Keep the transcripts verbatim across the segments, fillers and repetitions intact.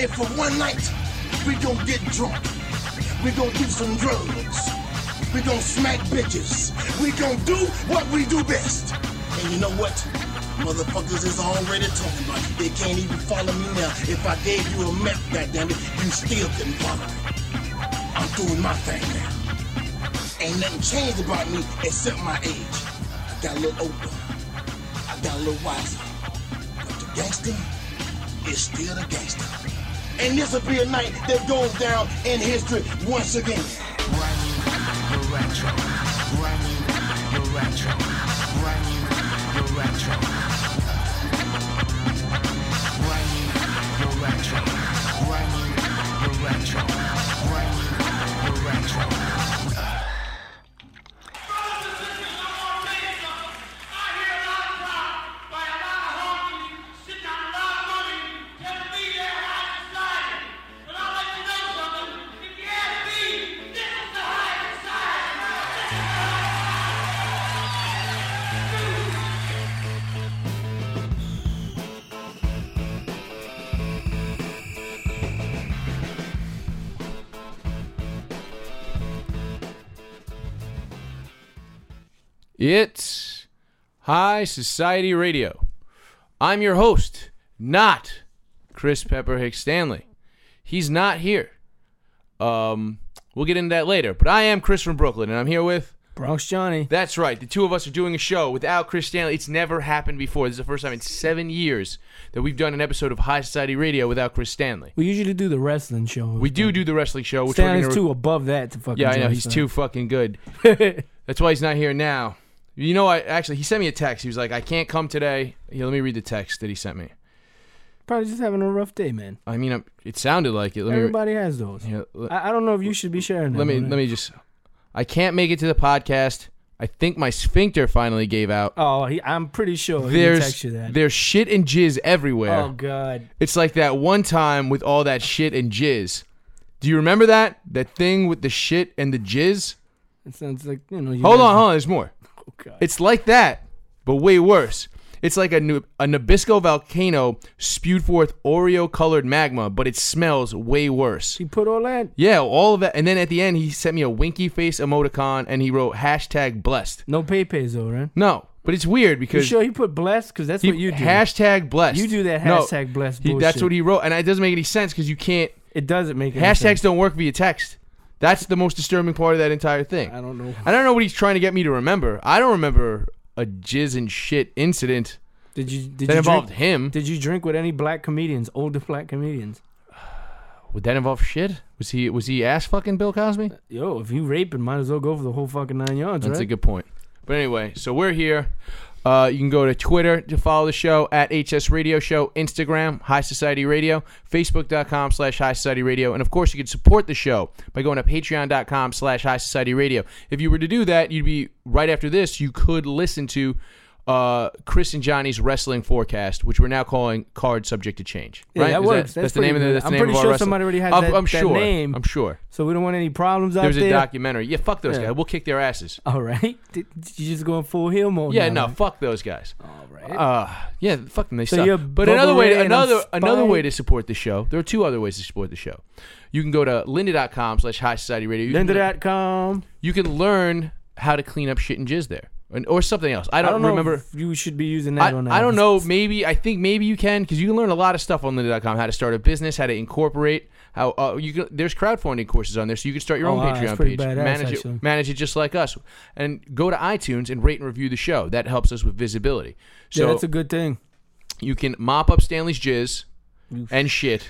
if for one night we gon' get drunk, we gon' do some drugs, we gon' smack bitches, we gon' do what we do best. And you know what? Motherfuckers is already talking about it. They can't even follow me now. If I gave you a map, goddammit, you still couldn't follow me. I'm doing my thing now. Ain't nothing changed about me except my age. I got a little older. I got a little wiser. But the gangster is still the gangster. And this'll be a night that goes down in history once again. Run you the retro. Run you the retro. Run you the retro. Run you the retro. Run you the retro. Run you the retro. It's High Society Radio. I'm your host, not Chris Pepper Hicks Stanley. He's not here. Um, we'll get into that later. But I am Chris from Brooklyn, and I'm here with Bronx Johnny. That's right. The two of us are doing a show without Chris Stanley. It's never happened before. This is the first time in seven years that we've done an episode of High Society Radio without Chris Stanley. We usually do the wrestling show. We do do the wrestling show. Which Stanley's we're gonna... too above that to fucking Yeah, I know. join He's us. too fucking good. That's why he's not here now. You know, I actually, he sent me a text. He was like, I can't come today. Here, let me read the text that he sent me. Probably just having a rough day, man. I mean, it sounded like it. Let Everybody me, has those. Yeah, let, I, I don't know if you should be sharing that. Let me let me just. I can't make it to the podcast. I think my sphincter finally gave out. Oh, he, I'm pretty sure he there's text you that. There's shit and jizz everywhere. Oh God! It's like that one time with all that shit and jizz. Do you remember that? That thing with the shit and the jizz? It sounds like you know. You hold guys, on, hold on. There's more. Oh God! It's like that, but way worse. It's like a, a Nabisco volcano spewed forth Oreo-colored magma, but it smells way worse. He put all that. Yeah, all of that. And then at the end, he sent me a winky face emoticon, and he wrote hashtag blessed. No pay-pays though, right? No, but it's weird because... You sure he put blessed? Because that's he, what you do. Hashtag blessed. You do that no, hashtag blessed he, bullshit. That's what he wrote, and it doesn't make any sense because you can't... It doesn't make any Hashtags sense. don't work via text. That's the most disturbing part of that entire thing. I don't know. I don't know what he's trying to get me to remember. I don't remember a jizz and shit incident... Did you did that you involved drink, him. Did you drink with any black comedians, older black comedians? Would that involve shit? Was he was he ass fucking Bill Cosby? Yo, if you raping, might as well go for the whole fucking nine yards, That's right? a good point. But anyway, so we're here. Uh, you can go to Twitter to follow the show at H S Radio Show, Instagram, High Society Radio, Facebook.com slash High Society Radio. And of course, you can support the show by going to Patreon.com slash High Society Radio. If you were to do that, you'd be right after this, you could listen to Uh, Chris and Johnny's wrestling forecast, which we're now calling Card Subject to Change. Yeah, right? that Is works. That, That's that's the name of the. pretty That's good. the I'm name pretty of our sure wrestling- somebody already has I'm, that- I'm that sure. name. I'm sure. So we don't want any problems out There's there. a documentary. Yeah, fuck those Yeah. guys. We'll kick their asses. All right. Did, did you just go in full heel mode? Yeah, now, no, right? fuck those guys. All right. Uh, yeah, fuck them. They So suck. you're But another way, Bubba Ray and I'm another another way Spike? to support the show. There are two other ways to support the show. You can go to lynda.com slash High Society Radio. You can- Lynda dot com. You can learn how to clean up shit and jizz there, and, or something else. I don't, I don't know remember. if you should be using I, that on that. I don't know. Maybe I think maybe you can because you can learn a lot of stuff on lynda dot com. How to start a business, how to incorporate. How uh, you can, there's crowdfunding courses on there, so you can start your Oh, own wow, that's Patreon pretty page, badass, manage actually. it, manage it just like us, and go to iTunes and rate and review the show. That helps us with visibility. So Yeah, that's a good thing. you can mop up Stanley's jizz and shit.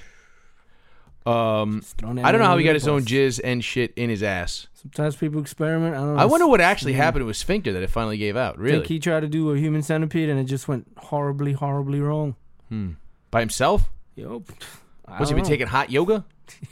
Um, Just throwing that I don't know how under he got the his own bus. jizz and shit in his ass. Sometimes people experiment. I don't know. I wonder what actually Yeah. happened to his sphincter that it finally gave out. I Really, think he tried to do a human centipede and it just went horribly, horribly wrong. hmm. By himself? Yup. Was he been taking hot yoga?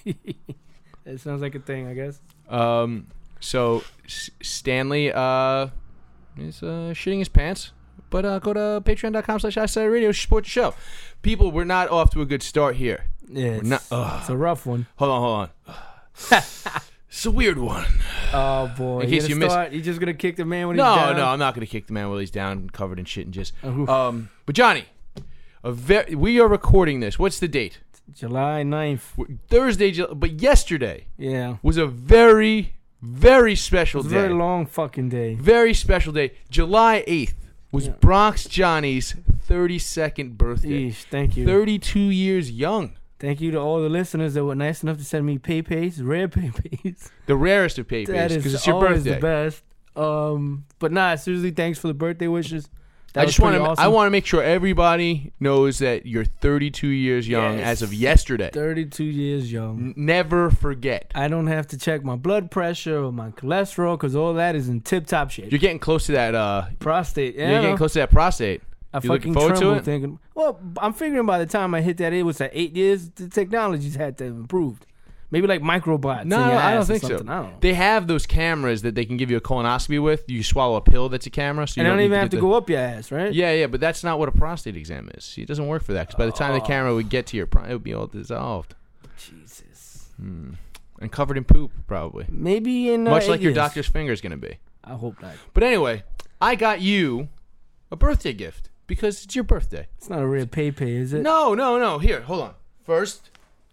It sounds like a thing, I guess. Um, so S- Stanley uh, is uh, shitting his pants. But uh, go to patreon.com slash High Society Radio to support the show. People, we're not off to a good start here. Yeah, it's, not- ugh. it's a rough one. Hold on, hold on. It's a weird one. Oh boy! In you case gonna you missed- start, you just gonna kick the man when No, he's down? no, I'm not going to kick the man while he's down, covered in shit and jizz. Oh. Um, but Johnny, a ve- we are recording this. What's the date? July ninth. Thursday, Ju- but yesterday Yeah. was a very, very special It was day. a very long fucking day. Very special day. July eighth was Yeah. Bronx Johnny's thirty-second birthday. Yeesh, thank you. thirty-two years young. Thank you to all the listeners that were nice enough to send me pay-pays, rare pay-pays. The rarest of pay That because is it's your always birthday. the best. Um, but nah, seriously, thanks for the birthday wishes. That I was just want to. pretty I awesome. want to make sure everybody knows that you're thirty-two years young Yes. as of yesterday. thirty-two years young. N- Never forget. I don't have to check my blood pressure or my cholesterol because all that is in tip-top shape. You're getting close to that. Uh, Prostate. Yeah, you're I getting know. close to that prostate. I You looking fucking forward to tremble it? thinking. Well, I'm figuring by the time I hit that, it was at eight years. The technology's had to have improved. Maybe like microbots. No, in your I don't ass or think so. something. I don't know. They have those cameras that they can give you a colonoscopy with. You swallow a pill that's a camera, so you and I don't don't even need have to get go up your ass, right? the- Yeah, yeah, but that's not what a prostate exam is. See, it doesn't work for that because by the time the camera would get to your, pro- it would be all dissolved Jesus. and covered in poop, probably. Maybe in uh, Much eight like your years. doctor's finger is going to be. I hope not. But anyway, I got you a birthday gift because it's your birthday. It's not a real pay-pay, is it? No, no, no. Here, hold on. First,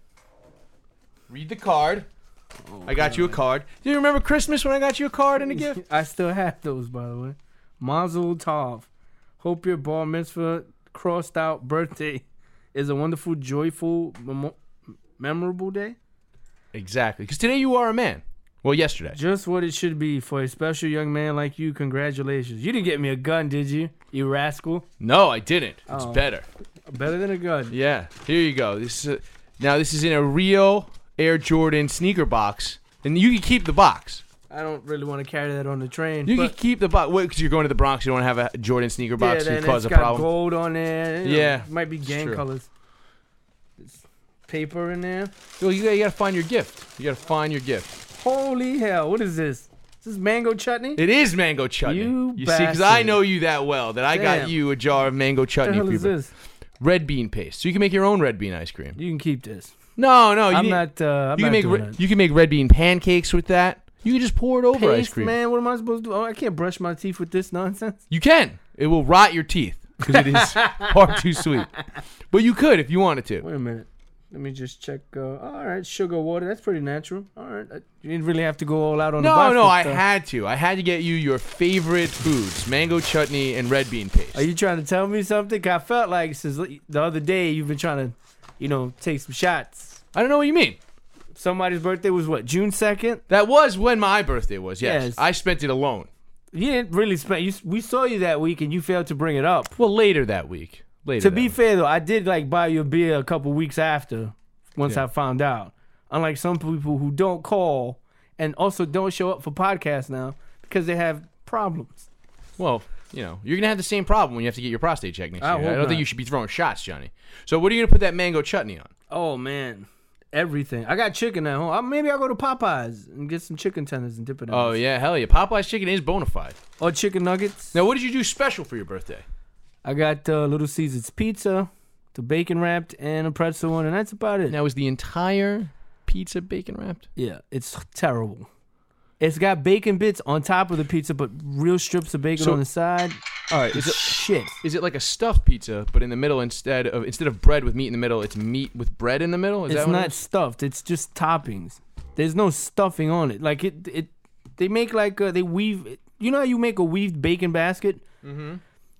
read the card. I got you a card. Do you remember Christmas when I got you a card and a gift? I still have those, by the way. Mazel tov. Hope your bar mitzvah crossed out birthday is a wonderful, joyful, memo- memorable day. Exactly. Because today you are a man. Well, yesterday. Just what it should be for a special young man like you. Congratulations. You didn't get me a gun, did you? You rascal. No, I didn't. It's Oh. better. Better than a gun. Yeah. Here you go. This is a, now this is in a real Air Jordan sneaker box, and you can keep the box. I don't really want to carry that on the train. You but can keep the box. Wait, because you're going to the Bronx, you don't want to have a Jordan sneaker yeah, box then to cause it's a got problem. gold on there. You know, Yeah, might be gang true. colors. There's paper in there. Well, you gotta, you gotta find your gift. You gotta find your gift. Holy hell! What is this? Is this mango chutney? It is mango chutney. You see, because I bastard. know you that well that I got Damn. you a jar of mango What the chutney. hell for is your- this? Red bean paste, so you can make your own red bean ice cream. You can keep this. No, no, you I'm need- not. Uh, I'm you not can make doing re- that. you can make red bean pancakes with that. You can just pour it over ice Paste, cream. man. What am I supposed to do? Oh, I can't brush my teeth with this nonsense. You can. It will rot your teeth because it is far too sweet. But you could if you wanted to. Wait a minute. Let me just check. Uh, all right, sugar water. That's pretty natural. All right, Uh, you didn't really have to go all out on the No, box. no, with, I uh, had to. I had to get you your favorite foods: mango chutney and red bean paste. Are you trying to tell me something? 'Cause I felt like since the other day you've been trying to, you know, take some shots. I don't know what you mean. Somebody's birthday was what, June second? That was when my birthday was. Yes, Yes. I spent it alone. You didn't really spend. You, we saw you that week and you failed to bring it up. Well, later that week. Later. To that be week. fair though, I did like buy you a beer a couple weeks after, once Yeah. I found out. Unlike some people who don't call and also don't show up for podcasts now because they have problems. Well, you know, you're gonna have the same problem when you have to get your prostate checked next I year. I hope don't not. think you should be throwing shots, Johnny. So, what are you gonna put that mango chutney on? Oh man, everything. I got chicken at home. Uh, Maybe I'll go to Popeyes and get some chicken tenders and dip it in. Oh it. yeah, hell yeah! Popeye's chicken is bona fide. Or chicken nuggets. Now, what did you do special for your birthday? I got uh, Little Caesars pizza, the bacon wrapped, and a pretzel one, and that's about it. Now, is the entire pizza bacon wrapped? Yeah, it's terrible. It's got bacon bits on top of the pizza, but real strips of bacon So- on the side. All right, It's is it shit. is it like a stuffed pizza, but in the middle instead of instead of bread with meat in the middle, it's meat with bread in the middle? Is It's that what it not is? stuffed. It's just toppings. There's no stuffing on it. Like it, it. They make like uh, they weave. You know how you make a weaved bacon basket? Mm-hmm.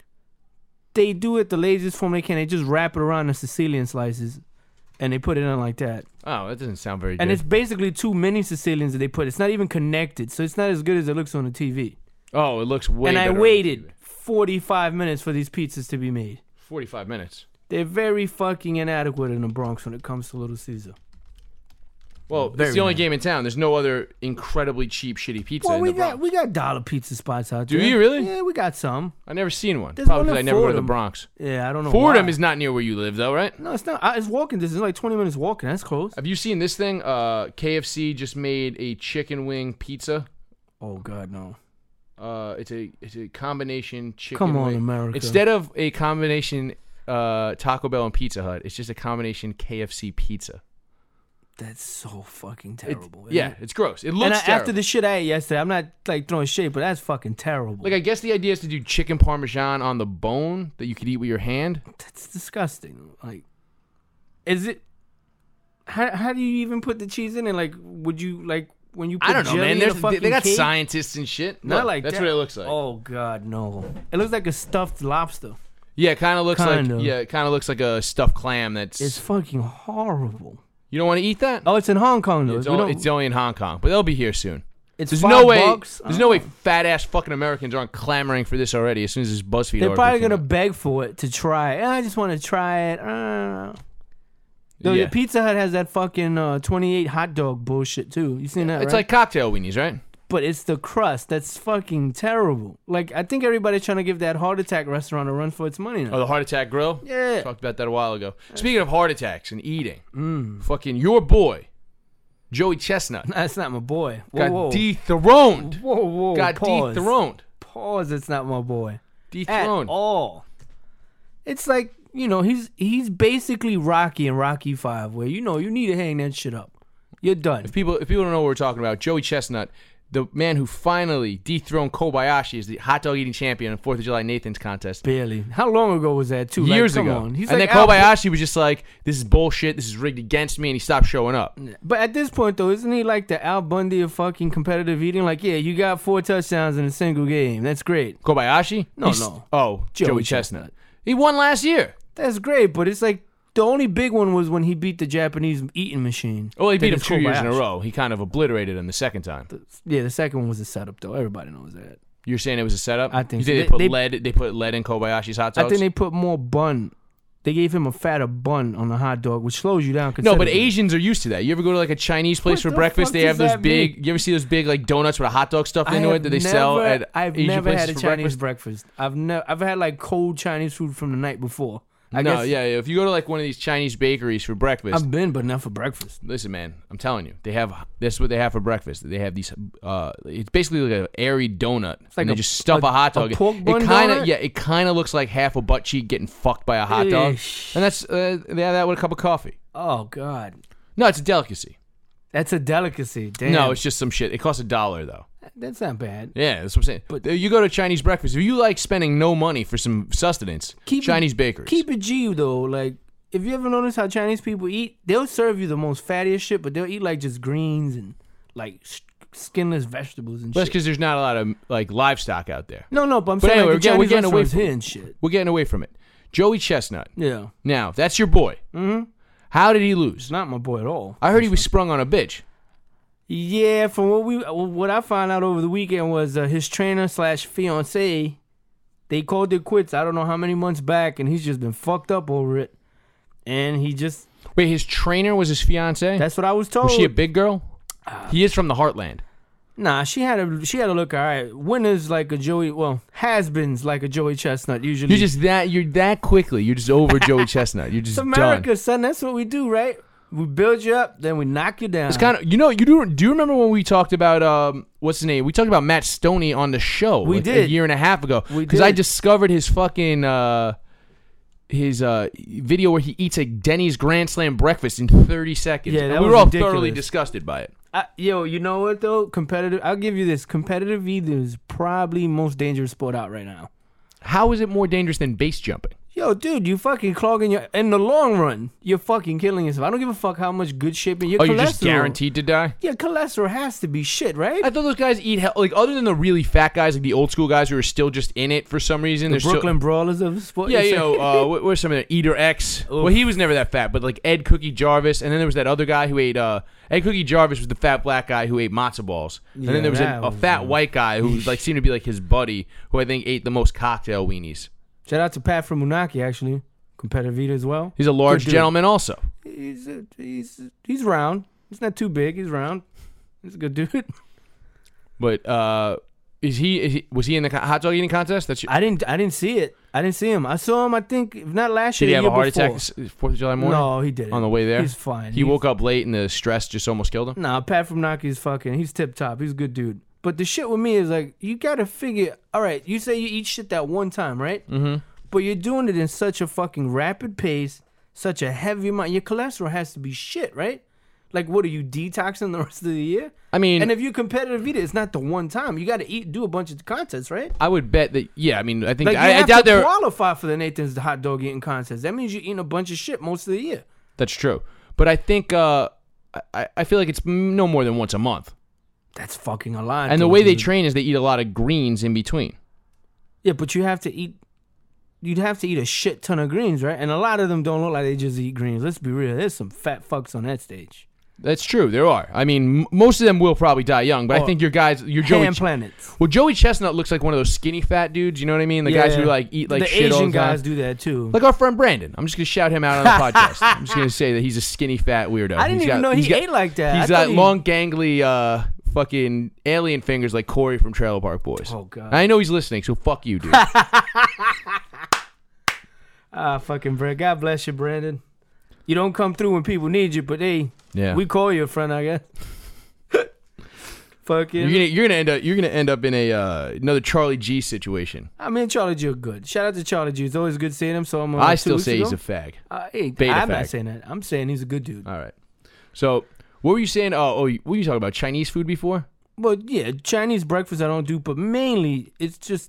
They do it the laziest form they can. They just wrap it around the Sicilian slices, and they put it in like that. Oh, that doesn't sound very good. And it's basically two mini Sicilians that they put. It's not even connected, so it's not as good as it looks on the T V. oh, it looks way. and I better on waited T V. forty-five minutes for these pizzas to be made. forty-five minutes. They're very fucking inadequate in the Bronx when it comes to Little Caesar. Well, Very it's the only nice. game in town. There's no other incredibly cheap, shitty pizza Well, in we the got Bronx. we got dollar pizza spots out Do there. you really? Yeah, we got some. I've never seen one. There's Probably one because I in never go to the Fordham. Bronx. Yeah, I don't know. Fordham why. is not near where you live, though, right? No, it's not. I- It's walking distance. It's like twenty minutes walking. That's close. Have you seen this thing? Uh, K F C just made a chicken wing pizza. Oh God, no. Uh, it's a it's a combination chicken. Come on, wing. America. Instead of a combination uh, Taco Bell and Pizza Hut, it's just a combination K F C pizza. That's so fucking It- terrible. isn't yeah, it? it's gross. It looks And I, terrible. after the shit I ate yesterday, I'm not like throwing shade, but that's fucking terrible. Like, I guess the idea is to do chicken parmesan on the bone that you could eat with your hand. That's disgusting. Like, is it? How how do you even put the cheese in it? Like, would you like when you put I don't know, jelly man. in There's, a they, fucking they got cake? scientists and shit. Not Look, like that's that. what it looks like. Oh God, no! It looks like a stuffed lobster. Yeah, it kind of looks Kinda. like yeah, it kind of looks like a stuffed clam. That's It's fucking horrible. you don't want to eat that. Oh, it's in Hong Kong though. it's, We only, don't- it's only in Hong Kong, but they'll be here soon. it's There's five no way. bucks. There's no way Oh. fat ass fucking Americans aren't clamoring for this already. As soon as this BuzzFeed They're article probably came gonna out. beg for it to try it. I just want to try it. Uh. Though Yeah. the Pizza Hut has that fucking uh, twenty-eight hot dog bullshit too. You seen that? It's right? like cocktail weenies, right? But it's the crust that's fucking terrible. Like I think everybody's trying to give that heart attack restaurant a run for its money now. Oh, the heart attack grill. Yeah. Talked about that a while ago. Speaking of heart attacks and eating, Mm. fucking your boy, Joey Chestnut, That's not my boy. Whoa, got whoa. dethroned. Whoa, whoa. Got pause. dethroned. Pause. It's not my boy. At Dethroned. all. It's like, you know, he's he's basically Rocky in Rocky Five, where you know you need to hang that shit up. You're done. If people if people don't know what we're talking about, Joey Chestnut, the man who finally dethroned Kobayashi as the hot dog eating champion in Fourth of July Nathan's contest. Barely. How long ago was that? Too Years like, come ago. On. He's and like then Al- Kobayashi was just like, this is bullshit, this is rigged against me, and he stopped showing up. But at this point, though, isn't he like the Al Bundy of fucking competitive eating? Like, yeah, you got four touchdowns in a single game. That's great. Kobayashi? No, He's- no. Oh, Joey, Joey Chestnut. Chestnut. He won last year. That's great, but it's like the only big one was when he beat the Japanese eating machine. Well, he That beat him is two years in a Kobayashi. row. He kind of obliterated him the second time. Yeah, the second one was a setup, though. Everybody knows that. You're saying it was a setup? I think you so. think they, They- put they- lead. They put lead in Kobayashi's hot dogs. I think they put more bun. They gave him a fatter bun on the hot dog, which slows you down. No, but considerably. Asians are used to that. You ever go to like a Chinese place What for the breakfast? fuck They have does those that big. mean? You ever see those big like donuts with a hot dog stuffed I into it have that they sell never- at I've Asian never places had a for Chinese breakfast? breakfast. I've never. I've had like cold Chinese food from the night before. I no, guess yeah, yeah. If you go to like one of these Chinese bakeries for breakfast, I've been, but not for breakfast. listen, man, I'm telling you, they have this is what they have for breakfast. They have these. Uh, it's basically like an airy donut, like and they a- just stuff a, a- hot a dog. pork it bun kind donut? of, yeah, it kind of looks like half a butt cheek getting fucked by a hot dog, Eesh. and that's uh, they have that with a cup of coffee. Oh God, No, it's a delicacy. that's a delicacy. Damn. No, it's just some shit. It costs a dollar though. that's not bad. Yeah, that's what I'm saying. But you go to Chinese breakfast. If you like spending no money for some sustenance, Keep it- Chinese bakeries. Keep it G though. Like, if you ever notice how Chinese people eat, they'll serve you the most fattiest shit, but they'll eat like just greens and like sh- skinless vegetables and But that's shit. because there's not a lot of like livestock out there. No, no, but I'm But saying anyway, like the we're getting- we're Chinese getting away restaurants from- here and shit. We're getting away from it. Joey Chestnut. Yeah, Now that's your boy. mm-hmm. How did he It's lose? not my boy at all. I heard he was sprung on a bitch. Yeah, from what we what I found out over the weekend was uh, his trainer slash fiance, they called it quits. I don't know how many months back, and he's just been fucked up over it. And he just Wait, his trainer was his fiance. that's what I was told. Was she a big girl? Uh, He is from the Heartland. Nah, she had a she had a look all right. Winners like a Joey, well, has-beens like a Joey Chestnut usually. You're just that. You're that quickly. You're just over Joey Chestnut. You're just it's America, done. son. That's what we do, right? We build you up, then we knock you down. It's kind of you know you do. Do you remember when we talked about um what's his name? We talked about Matt Stoney on the show. We like, did. a year and a half ago. We because I did. discovered his fucking uh his uh video where he eats a Denny's Grand Slam breakfast in thirty seconds. Yeah, And that we was were all ridiculous. thoroughly disgusted by it. I, yo, you know what though? Competitive. I'll give you this. Competitive eating is probably most dangerous sport out right now. How is it more dangerous than base jumping? Yo, dude, you fucking clogging your. In the long run, you're fucking killing yourself. I don't give a fuck how much good shape in your Oh, cholesterol. you're just guaranteed to die? Yeah, cholesterol has to be shit, right? I thought those guys eat hell. Like other than the really fat guys, like the old school guys who are still just in it for some reason. the they're still- Brooklyn Brawlers of sport. Yeah, you you say? know, uh, what, where's some of the Eater X? Well, he was never that fat, but like Ed Cookie Jarvis, and then there was that other guy who ate. Uh, Ed Cookie Jarvis was the fat black guy who ate matzo balls, and Yeah, then there was, that an, a was, fat uh, white guy who like seemed to be like his buddy, who I think ate the most cocktail weenies. Shout out to Pat from Munaki, actually. Competitive eater as well. He's a large Good dude. gentleman, also. He's a, he's he's round. He's not too big. He's round. He's a good dude. But uh, is he, is he? Was he in the co- hot dog eating contest? That's. I didn't I didn't see it. I didn't see him. I saw him. I think if not last Did year. he have the a year heart before. attack this Fourth of July morning? No, he didn't. On the way there, He's fine. He woke up late and the stress just almost killed him. Nah, Pat from Naki's fucking. He's tip top. He's a good dude. But the shit with me is like you gotta figure. All right, you say you eat shit that one time, right? Mm-hmm. But you're doing it in such a fucking rapid pace, such a heavy amount. Your cholesterol has to be shit, right? Like, what are you detoxing the rest of the year? I mean, And if you're competitive eater, it's not the one time. You got to eat, do a bunch of contests, right? I would bet that. Yeah, I mean, I think Like, you I, I have doubt to there. qualify for the Nathan's hot dog eating contest. That means you're eating a bunch of shit most of the year. That's true. but I think uh, I I feel like it's no more than once a month. That's fucking a lot. And the though, way they dude. train is they eat a lot of greens in between. Yeah, but you have to eat. You'd have to eat a shit ton of greens, right? And a lot of them don't look like they just eat greens. Let's be real. There's some fat fucks on that stage. That's true. There are. I mean, m- most of them will probably die young, but Oh, I think your guys, your Joey. Ham planets. Well, Joey Chestnut looks like one of those skinny fat dudes. You know what I mean? The guys who like eat like the shit all Asian the time. guys do that too. Like our friend Brandon. I'm just gonna shout him out on the podcast. I'm just gonna say that he's a skinny fat weirdo. I didn't He's even got- know he's he got- ate like that. I He's thought got he- long, gangly, uh, fucking alien fingers like Corey from Trailer Park Boys. Oh god. I know he's listening, so fuck you, dude. Ah, fucking Brad. God bless you, Brandon. You don't come through when people need you, but hey, Yeah. we call you a friend, I guess. Fucking. You're gonna you're gonna end up you're gonna end up in a uh, another Charlie G situation. I mean, Charlie G are good. Shout out to Charlie G. It's always good seeing him. So I'm. Uh, I two still weeks say he's ago. a fag. Uh, hey, beta I'm fag. not saying that. I'm saying he's a good dude. All right. So what were you saying? Oh, oh, what were you talking about? Chinese food before? But yeah, Chinese breakfast I don't do, but mainly it's just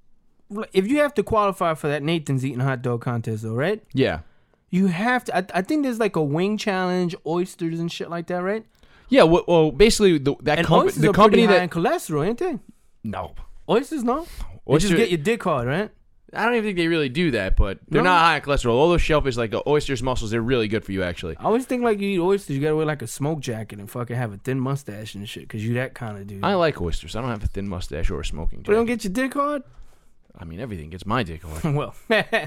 if you have to qualify for that Nathan's eating hot dog contest, though, right? Yeah. You have to. I, I think there's like a wing challenge, oysters and shit like that, right? Yeah. Well, well basically the, that And com- oysters the are company pretty high that in cholesterol, ain't they? no. Oysters, no. You Oyster- just get your dick hard, right? I don't even think they really do that, but they're No? not high in cholesterol. All those shellfish, like uh, oysters, mussels, they're really good for you, actually. I always think like you eat oysters, you gotta wear like a smoke jacket and fucking have a thin mustache and shit, cause you that kind of dude. I like oysters. I don't have a thin mustache or a smoking But don't jacket. get your dick hard. I mean, everything gets my dick hard. well,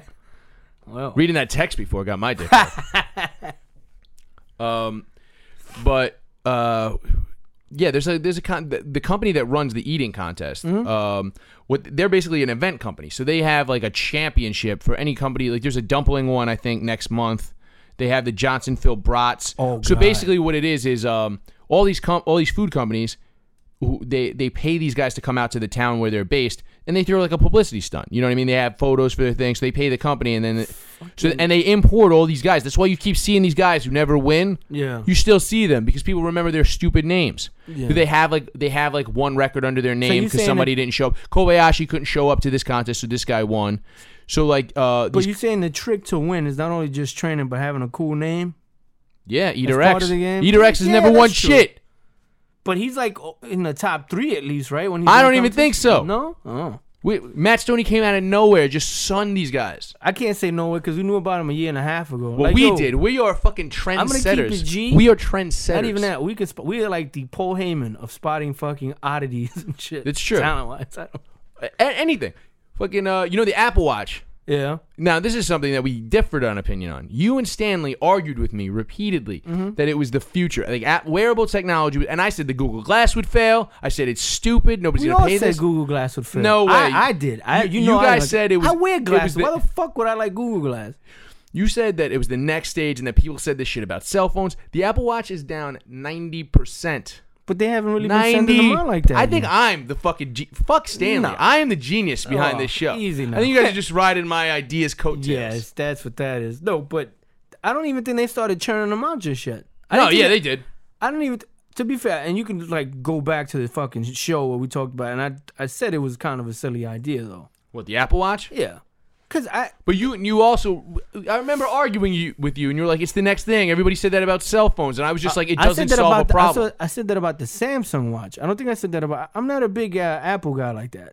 well. Reading that text before got my dick hard. um, but uh, yeah, there's a there's a con- the, the company that runs the eating contest. Um, what they're basically an event company, so they have like a championship for any company. Like there's a dumpling one I think next month. They have the Johnsonville brats. Oh, so God. basically, what it is is um, all these com- all these food companies. Who, they they pay these guys to come out to the town where they're based, and they throw like a publicity stunt. You know what I mean? They have photos for their things. So they pay the company, and then so and they import all these guys. That's why you keep seeing these guys who never win. Yeah. You still see them because people remember their stupid names. Yeah. They have like they have like one record under their name you're because saying somebody that- didn't show up. Kobayashi couldn't show up to this contest, so this guy won. So like, uh, But these, you saying the trick to win is not only just training, but having a cool name. yeah, Eater part X. of the game? Eater X has Yeah, never won that's true. shit. But he's like in the top three at least, right? When he's I in don't even competition? think so. No, oh. We, Matt Stoney came out of nowhere, just sunned these guys. I can't say no way because we knew about him a year and a half ago. Well, Like, we yo, did. We are fucking gonna keep trendsetters. it G. We are trendsetters. Not even that. We could. Sp- we are like the Paul Heyman of spotting fucking oddities and shit. It's true. Talent wise, I don't. A- anything. Fucking, uh, you know the Apple Watch. Yeah. Now, this is something that we differed on opinion on. You and Stanley argued with me repeatedly Mm-hmm. that it was the future. Like app- wearable technology, and I said the Google Glass would fail. I said it's stupid. Nobody's We gonna all pay said this. Google Glass would fail. No way. I, I did. I, you, You- know, you I guys like- said it was- I wear it was glasses. the- Why the fuck would I like Google Glass? You said that it was the next stage, and that people said this shit about cell phones. The Apple Watch is down ninety percent. But they haven't really been sending ninety. them out like that. I think yet. I'm the fucking ge- fuck Stanley. No. I am the genius behind Oh, this show. easy now. I think you guys are just riding my ideas coattails. Yes, that's what that is. No, but I don't even think they started churning them out just yet. I No, didn't think yeah, that- they did. I don't even. To be fair, and you can like go back to the fucking show where we talked about, it, and I I said it was kind of a silly idea though. What, the Apple Watch? Yeah, cause I But you you also, I remember arguing you, with you, and you were like, it's the next thing. Everybody said that about cell phones, and I was just like, it I doesn't said that solve about a the- I problem. said, I said that about the Samsung watch. I don't think I said that about. I'm not a big uh, Apple guy like that.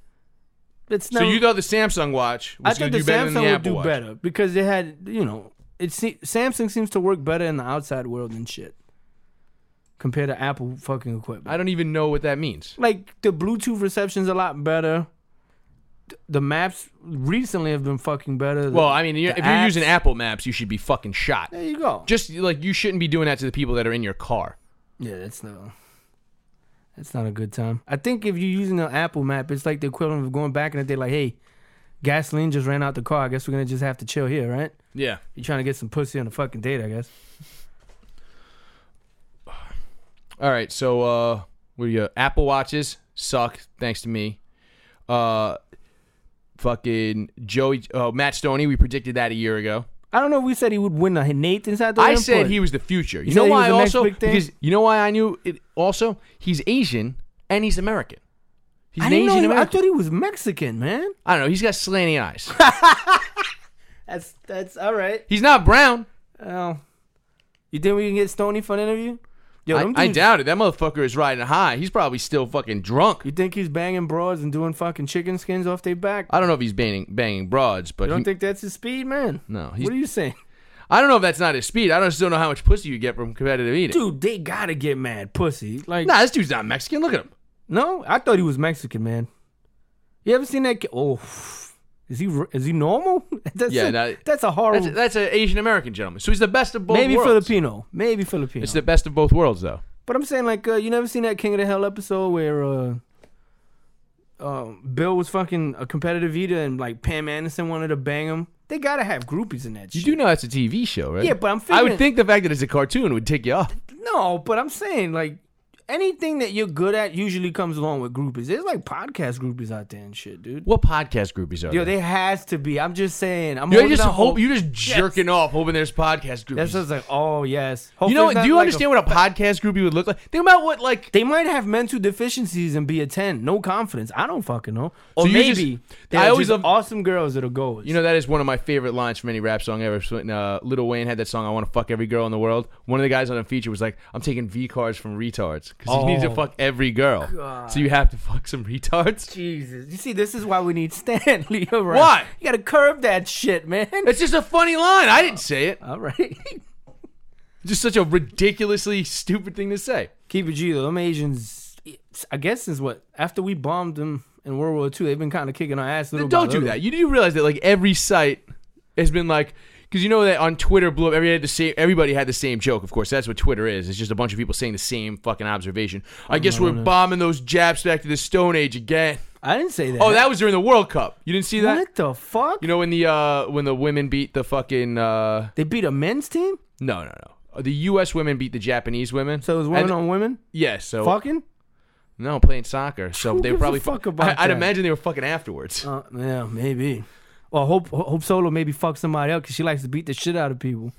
It's so not. you thought the Samsung Watch I was going thought to the do better than Samsung the would Apple do Watch? better because they had, you know, it se- Samsung seems to work better in the outside world and shit compared to Apple fucking equipment. I don't even know what that means. Like the Bluetooth reception's a lot better. Th- The maps recently have been fucking better. The- Well, I mean, you're, the if you're apps- using Apple Maps, you should be fucking shot. there you go. Just like you shouldn't be doing that to the people that are in your car. Yeah, that's no. That's not a good time. I think if you're using an Apple map, it's like the equivalent of going back in the day, like, hey, gasoline just ran out the car. I guess we're gonna just have to chill here, right? Yeah. You're trying to get some pussy on a fucking date, I guess. All right, so uh, what are you? Apple Watches suck, thanks to me. Uh, fucking Joey, uh, Matt Stoney. We predicted that a year ago. I don't know if we said he would win the Nathan's out there. I said he was the future. You You know said he why? was the next Also, big thing? because you know why I knew it. Also, he's Asian and he's American. He's I an didn't know. Asian He, I American. thought he was Mexican, man. I don't know. He's got slanty eyes. That's that's all right. He's not brown. Well, You think we can get Stoney for an interview? Yo, I, them I dudes- doubt it. That motherfucker is riding high. He's probably still fucking drunk. You think he's banging broads and doing fucking chicken skins off their back? I don't know if he's banging banging broads, but You don't he- think that's his speed, man? no. He's, What are you saying? I don't know if that's not his speed. I just don't know how much pussy you get from competitive eating. Dude, they gotta get mad pussy. Like, Nah, this dude's not Mexican. Look at him. no, I thought he was Mexican, man. You ever seen that? Ki- oh, is he is he normal? That's Yeah, a, that- that's a horrible. That's that's an Asian American gentleman. So he's the best of both maybe worlds. Filipino, maybe Filipino. It's the best of both worlds, though. But I'm saying, like, uh, you never seen that King of the Hell episode where uh, uh, Bill was fucking a competitive eater and like Pam Anderson wanted to bang him. They gotta have groupies in that You shit. do know that's a T V show, right? Yeah, but I'm I figuring- would think the fact that it's a cartoon would tick you off. No, but I'm saying, like, anything that you're good at usually comes along with groupies. There's like podcast groupies out there and shit, dude. What podcast groupies are Yo, there? there has to be. I'm just saying. I'm You're holding just out hope hope. you're just jerking off, hoping there's podcast groupies. That's just like, oh yes. you know, Hopefully it's do not you like understand a- what a podcast groupie would look like? Think about what like. They might have mental deficiencies and be a ten, no confidence. I don't fucking know. Or So you maybe just- they're I always just love- awesome girls that'll go. You know, that is one of my favorite lines from any rap song ever. So when uh, Lil Wayne had that song, I Want to Fuck Every Girl in the World. One of the guys on the feature was like, I'm taking V cards from retards. Because he needs to Oh, fuck every girl. God. So you have to fuck some retards. Jesus. You see, this is why we need Stanley around. Why? You gotta curb that shit, man. It's just a funny line. I didn't say it. All right. It's just such a ridiculously stupid thing to say. Keep it G though. Them Asians, I guess since what? After we bombed them in World War Two, they've been kind of kicking our ass. Little Don't by do little. that. You do realize that like every site has been like, because you know that on Twitter blew up. Everybody had the same. Everybody had the same joke. Of course, that's what Twitter is. It's just a bunch of people saying the same fucking observation. I guess we're bombing those Japs back to the Stone Age again. I didn't say that. Oh, that was during the World Cup. You didn't see that? What the fuck? You know when the uh when the women beat the fucking uh They beat a men's team, no no no the U S women beat the Japanese women. so it was women And- on women. Yes. So Fucking. no playing soccer. So Who they were gives a probably fuck about I, I'd that? imagine they were fucking afterwards. Uh, yeah, maybe. Well, Hope Hope Solo maybe fuck somebody else because she likes to beat the shit out of people.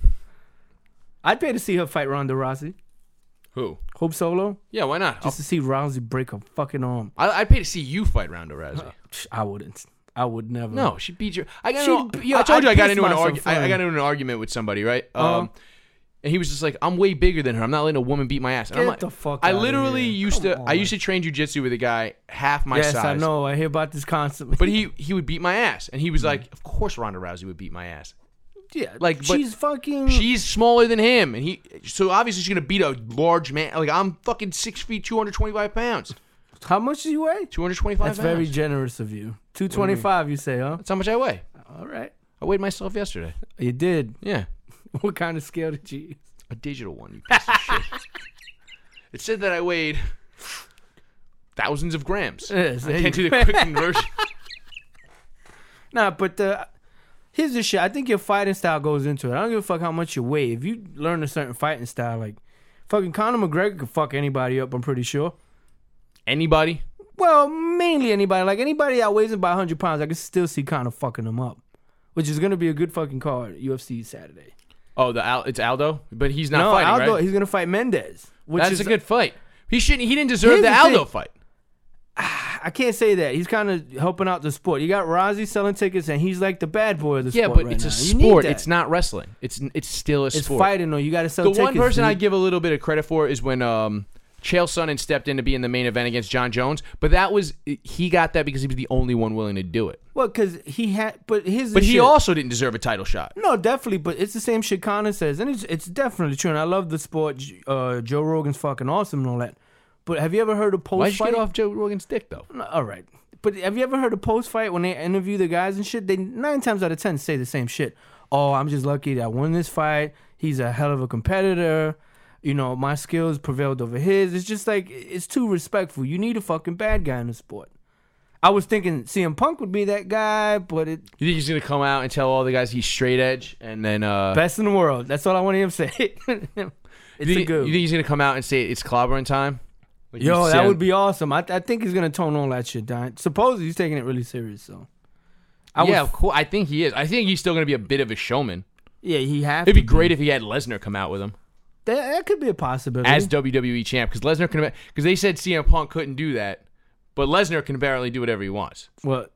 I'd pay to see her fight Ronda Rousey. Who? Hope Solo, Yeah, why not? just to see Rousey break her fucking arm. I'll, I'd pay to see you fight Ronda Rousey. I wouldn't. I would never. No, she beat you. I got. She- into, yo, I told you I'd I got piss into an myself argu- I, I fine. got into an argument with somebody, right? Uh-huh. Um, and he was just like, "I'm way bigger than her. I'm not letting a woman beat my ass." And I'm Get like, the fuck I outta literally here. used Come to. I on. used to train jujitsu with a guy half my Yes, size. I know. I hear about this constantly. But he he would beat my ass, and he was like, "Of course, Ronda Rousey would beat my ass. yeah, like, but she's fucking. She's smaller than him, and he so obviously she's gonna beat a large man. Like I'm fucking six feet, two hundred twenty five pounds, How much do you weigh? two hundred twenty five. That's very generous of you. Two twenty five, you say, huh? That's how much I weigh. All right. I weighed myself yesterday. You did. Yeah, What kind of scale did you use? a digital one. You piece of shit. It said that I weighed thousands of grams. Yes, I there can't you do the quick conversion. Nah, but uh, here's the shit. I think your fighting style goes into it. I don't give a fuck how much you weigh. If you learn a certain fighting style, like fucking Conor McGregor could fuck anybody up, I'm pretty sure. Anybody? Well, mainly anybody. Like anybody that weighs in by one hundred pounds, I can still see Conor fucking them up. Which is going to be a good fucking card, U F C Saturday. Oh, the Al- it's Aldo, but he's not no, fighting, Aldo, right? he's going to fight Mendez. Which That's is a good fight. He shouldn't. He didn't deserve Here's the the Aldo thing. fight. I can't say that. He's kind of helping out the sport. You got Rozzy selling tickets, and he's like the bad boy of the Yeah, sport but right it's a now. You need sport. that. It's not wrestling. It's it's still a It's sport. fighting, though. You got to sell The tickets. one person dude. I give a little bit of credit for is when um, Chael Sonnen stepped in to be in the main event against John Jones. But that was he got that because he was the only one willing to do it. Well, because he had, but here's the But he shit. also didn't deserve a title shot. No, definitely, but it's the same shit Conor says, and it's it's definitely true. And I love the sport. Uh, Joe Rogan's fucking awesome and all that. But have you ever heard of post Why'd you fight? get off Joe Rogan's dick though? No, all right, but have you ever heard of post fight when they interview the guys and shit? They nine times out of ten say the same shit. Oh, I'm just lucky that I won this fight. He's a hell of a competitor. You know, my skills prevailed over his. It's just like it's too respectful. You need a fucking bad guy in the sport. I was thinking C M Punk would be that guy, but it You think he's gonna come out and tell all the guys he's straight edge, and then uh, best in the world. That's all I want to hear him say. it's you think, a you good. think he's gonna come out and say it's clobbering time? Like Yo, you that said- would be awesome. I I think he's gonna tone all that shit down. Supposedly he's taking it really serious. So, I yeah, was, cool. I think he is. I think he's still gonna be a bit of a showman. yeah, he has. It'd be to great if he had Lesnar come out with him That, that could be a possibility. as W W E champ, because Lesnar can. Because they said C M Punk couldn't do that, but Lesnar can apparently do whatever he wants. what?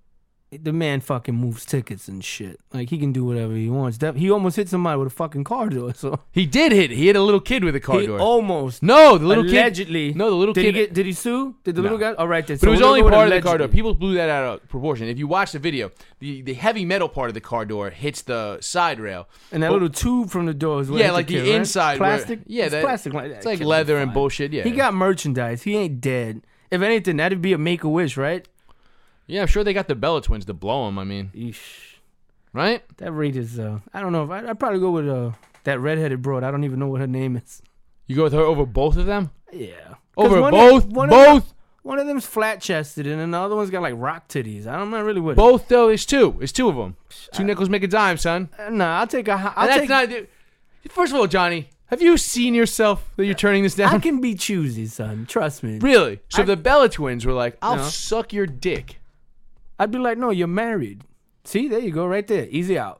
the man fucking moves tickets and shit. Like, he can do whatever he wants. That, he almost hit somebody with a fucking car door. So He did hit. He hit a little kid with a car he door. almost. No, the little allegedly. kid. No, the little did kid. He get, did he sue? Did the No. little guy? All right, then. But So it was we're only gonna go part of with the car door. allegedly. People blew that out of proportion. If you watch the video, the, the heavy metal part of the car door hits the side rail. And that But- little tube from the door is what Yeah, hit like the kid, right? inside where- Plastic? yeah, it's that- plastic like that. It's like Kid leather was and fine. bullshit. Yeah, He got merchandise. He ain't dead. If anything, that'd be a Make-A-Wish, right? Yeah, I'm sure they got the Bella twins to blow him. I mean, Eesh. right? That rate is, uh, I don't know. if I, I'd probably go with uh, that redheaded broad. I don't even know what her name is. You go with her over both of them? Yeah. 'Cause Over one both? Of, one both? Of them, one of them's flat-chested, and then the other one's got, like, rock titties. I'm not really with Both, though, it's two. It's two of them. Two nickels make a dime, son. it. Uh, Nah, I'll take a... hi- I'll And that's take, not... dude, First of all, Johnny, have you seen yourself that you're turning this down? I can be choosy, son. Trust me. Really? So I- the Bella twins were like, I'll No. suck your dick. I'd be like, no, you're married. See, there you go, right there. Easy out.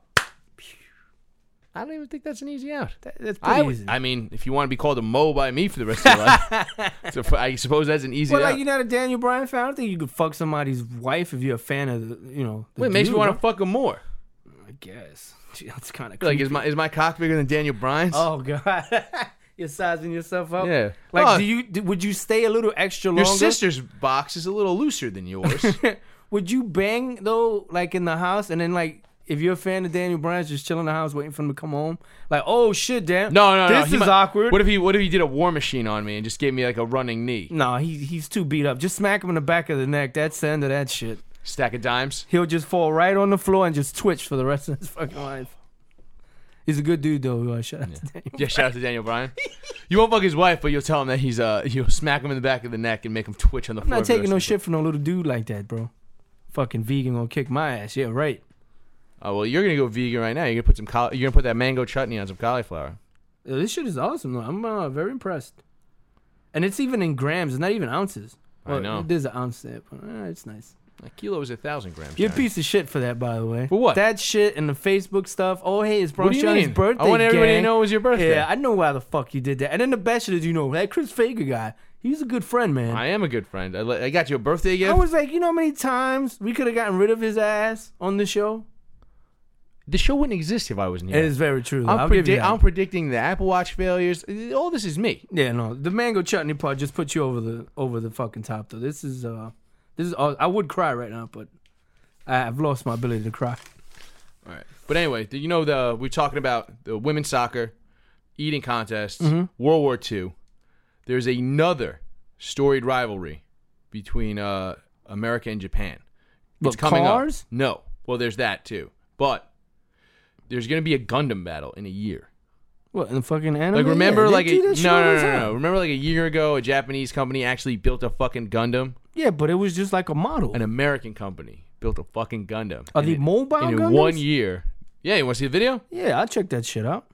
I don't even think that's an easy out. That, that's pretty I, would- easy. I mean, if you want to be called a mo by me for the rest of your life, so f- I suppose that's an easy But out. like, you're not a Daniel Bryan fan. I don't think you could fuck somebody's wife if you're a fan of the, you know. The Wait, it makes dude, me want bro. to fuck him more. I guess. Gee, that's kind of Like, is my is my cock bigger than Daniel Bryan's? Oh god, you're sizing yourself up. Yeah. Like, Oh. do you? Do, would you stay a little extra Your longer? sister's box is a little looser than yours. Would you bang though, like in the house, and then like if you're a fan of Daniel Bryan, just chill in the house waiting for him to come home? Like, oh shit, Dan. No, no, no. This he is might- awkward. What if he What if he did a war machine on me and just gave me like a running knee? No, he he's too beat up. Just smack him in the back of the neck. That's the end of that shit. Stack of dimes. He'll just fall right on the floor and just twitch for the rest of his fucking life. He's a good dude though. Uh, shout out to Daniel. Yeah, shout out to Daniel Bryan. You won't fuck his wife, but you'll tell him that he's uh you'll smack him in the back of the neck and make him twitch on the I'm floor. not for the taking rest no of the- shit from no little dude like that, bro. Fucking vegan gonna kick my ass. Yeah, right. Oh well, you're gonna go vegan right now. You're gonna put some cauli- you're gonna put that mango chutney on some cauliflower. Yeah, this shit is awesome though. I'm uh, very impressed. And it's even in grams. It's not even ounces. I know. There's an ounce there, but uh, it's nice. A kilo is a thousand grams. You're a Johnny. piece of shit for that, by the way. For what? That shit and the Facebook stuff. Oh, hey, it's What Bronx do you Johnny's mean? birthday. I want everybody gang. to know it was your birthday. Yeah, I know why the fuck you did that. And then the best shit is, you know, that Chris Fager guy, he's a good friend, man. I am a good friend. I, le- I got you a birthday I gift. was like, you know how many times we could have gotten rid of his ass on the show? The show wouldn't exist if I wasn't here. It is very true. Though. I'm, I'll give you predi- that. I'm predicting the Apple Watch failures. All this is me. Yeah, no, the mango chutney part just put you over the over the fucking top though. This is uh, this is uh, I would cry right now, but I- I've lost my ability to cry. All right. But anyway, do you know the we're talking about the women's soccer, eating contests, Mm-hmm. World War Two. There's another storied rivalry between uh, America and Japan. But It's coming cars? up. No. Well, there's that too. But there's going to be a Gundam battle in a year. What in the fucking anime? Like remember Yeah, they like a, do no, that shit no, all no, the no, time. no. Remember like a year ago a Japanese company actually built a fucking Gundam? Yeah, but it was just like a model. An American company built a fucking Gundam. Are And they in- mobile and in Gundams? one year. Yeah, you want to see the video? Yeah, I'll check that shit out.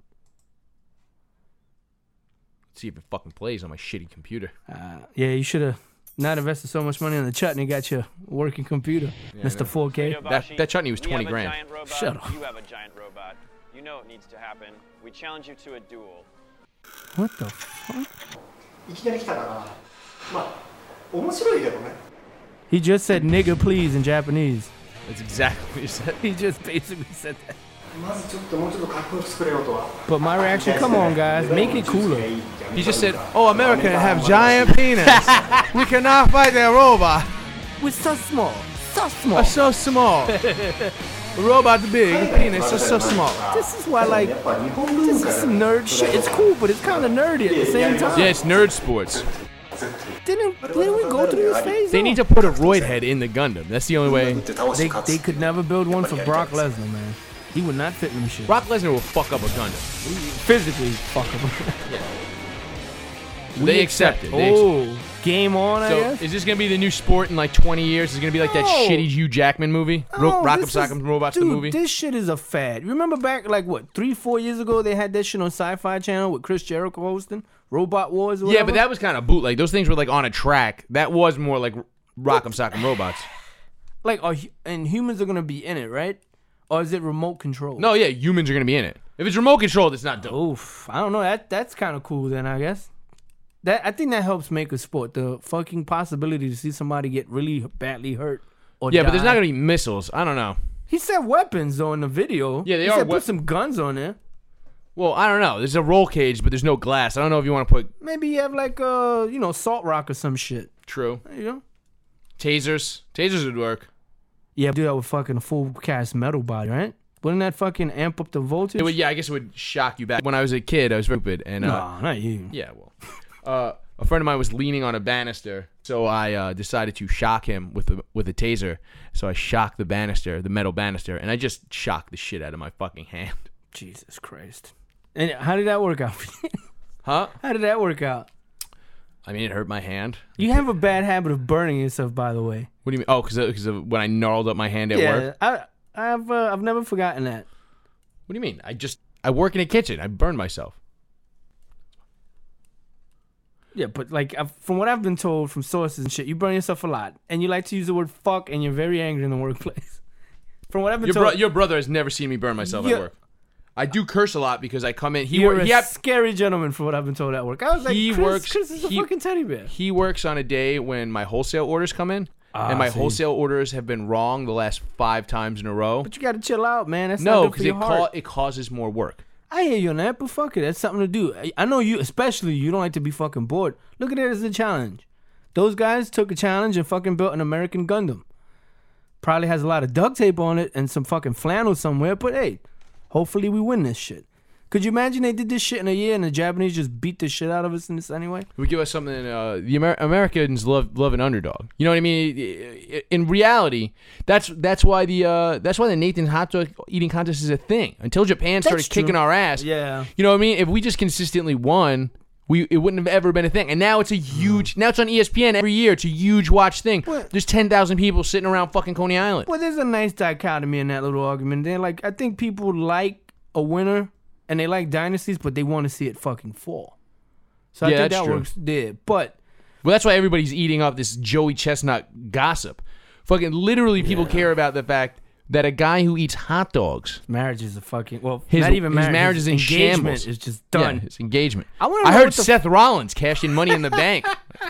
See if it fucking plays on my shitty computer. Uh, yeah, you should have not invested so much money on the chutney. Got your working computer, Mister four K. That- that chutney was We twenty have grand. A giant robot, Shut up. You have a giant robot. You know it needs to happen. We challenge you to a duel. What the fuck? いきなり来たからまあ面白いけどね He just said "nigga, please" in Japanese. That's exactly what you said. He just basically said that. まずちょっともうちょっとかっこよく作れよとは But my reaction, come on, guys, make it cooler. He just said, "Oh, America have giant penis. We cannot fight that robot. We're so small, so small. Are so small. The robot big, the penis is so small." This is why, like, やっぱ日本文 this 化 is だ some nerd shit. It's cool, but it's kind of nerdy at the same time. Yeah, it's nerd sports. Didn't didn't we go through this phase? They though? need to put a roid head in the Gundam. That's the only way. って倒して They 勝つ they could never build one for Brock Lesnar, man. He would not fit in the shit. Brock Lesnar will fuck up a Gundam. Physically, fuck him. They accept it. They accept Oh, game on, I So guess. is this gonna be the new sport in like twenty years? Is it gonna be like that No. shitty Hugh Jackman movie, Ro- Oh, Rock'em this is- Sock'em Robots dude, the movie? This shit is a fad. Remember back like what three, four years ago they had that shit on Sci-Fi Channel with Chris Jericho hosting Robot Wars. Or Yeah, whatever? but that was kind of bootleg. Those things were like on a track. That was more like Rock'em Sock'em Robots. like are, hu- and humans are gonna be in it, right? Or is it remote control? No, yeah, humans are gonna be in it. If it's remote controlled, it's not dope. Oof, I don't know. That that's kind of cool then, I guess. That I think that helps make a sport. The fucking possibility to see somebody get really badly hurt or Yeah, but there's die. not gonna be missiles. I don't know. He said weapons though in the video. Yeah, they he are said wep- put some guns on there. Well, I don't know. There's a roll cage, but there's no glass. I don't know if you want to put. Maybe you have like uh, you know, salt rock or some shit. True. There you go. Tasers. Tasers would work. Yeah, do that with fucking a full cast metal body, right? Wouldn't that fucking amp up the voltage? It would, yeah, I guess it would shock you back. When I was a kid, I was stupid, and uh, No, not you. yeah, well, uh, a friend of mine was leaning on a banister, so I uh, decided to shock him with a with a taser. So I shocked the banister, the metal banister, and I just shocked the shit out of my fucking hand. Jesus Christ. And how did that work out for you? Huh? How did that work out? I mean, it hurt my hand. You have a bad habit of burning yourself, by the way. What do you mean? Oh, because because of when I gnarled up my hand at yeah, work. I, I've uh, I've never forgotten that. What do you mean? I just I work in a kitchen. I burned myself. Yeah, but like I've, from what I've been told from sources and shit, you burn yourself a lot, and you like to use the word "fuck," and you're very angry in the workplace. From what I've been Your, told, bro- your brother has never seen me burn myself Yeah. at work. I do curse a lot because I come in. He you're wor- a he, hap- scary gentleman. From what I've been told at work, I was like, He Chris, works- Chris is a he- fucking teddy bear. he works on a day when my wholesale orders come in, Ah, and my see. wholesale orders have been wrong the last five times in a row. But you got to chill out, man. That's No, not good because for it your heart. ca- it causes more work. I hear you on that, but fuck it. That's something to do. I- I know you, especially you, don't like to be fucking bored. Look at it as a challenge. Those guys took a challenge and fucking built an American Gundam. Probably has a lot of duct tape on it and some fucking flannel somewhere, but hey, hopefully we win this shit. Could you imagine they did this shit in a year and the Japanese just beat the shit out of us in this anyway? It would give us something. Uh, the Amer- Americans love love an underdog. You know what I mean? In reality, that's that's why the uh, that's why the Nathan hot dog eating contest is a thing. Until Japan started That's true. kicking our ass. Yeah. You know what I mean? If we just consistently won, we it wouldn't have ever been a thing. And now it's a huge. Now it's on E S P N every year. It's a huge watch thing. What? There's ten thousand people sitting around fucking Coney Island. Well, there's a nice dichotomy in that little argument. They're like, I think people like a winner and they like dynasties, but they want to see it fucking fall. So I Yeah, think that's that true. works there. But Well, that's why everybody's eating up this Joey Chestnut gossip. Fucking literally, people care about the fact that a guy who eats hot dogs, marriage is a fucking well, his, not even his marriage. marriage his is in engagement shambles. is just done. Yeah, his engagement. I wanna I know heard what the- Seth Rollins cashed in Money in the Bank.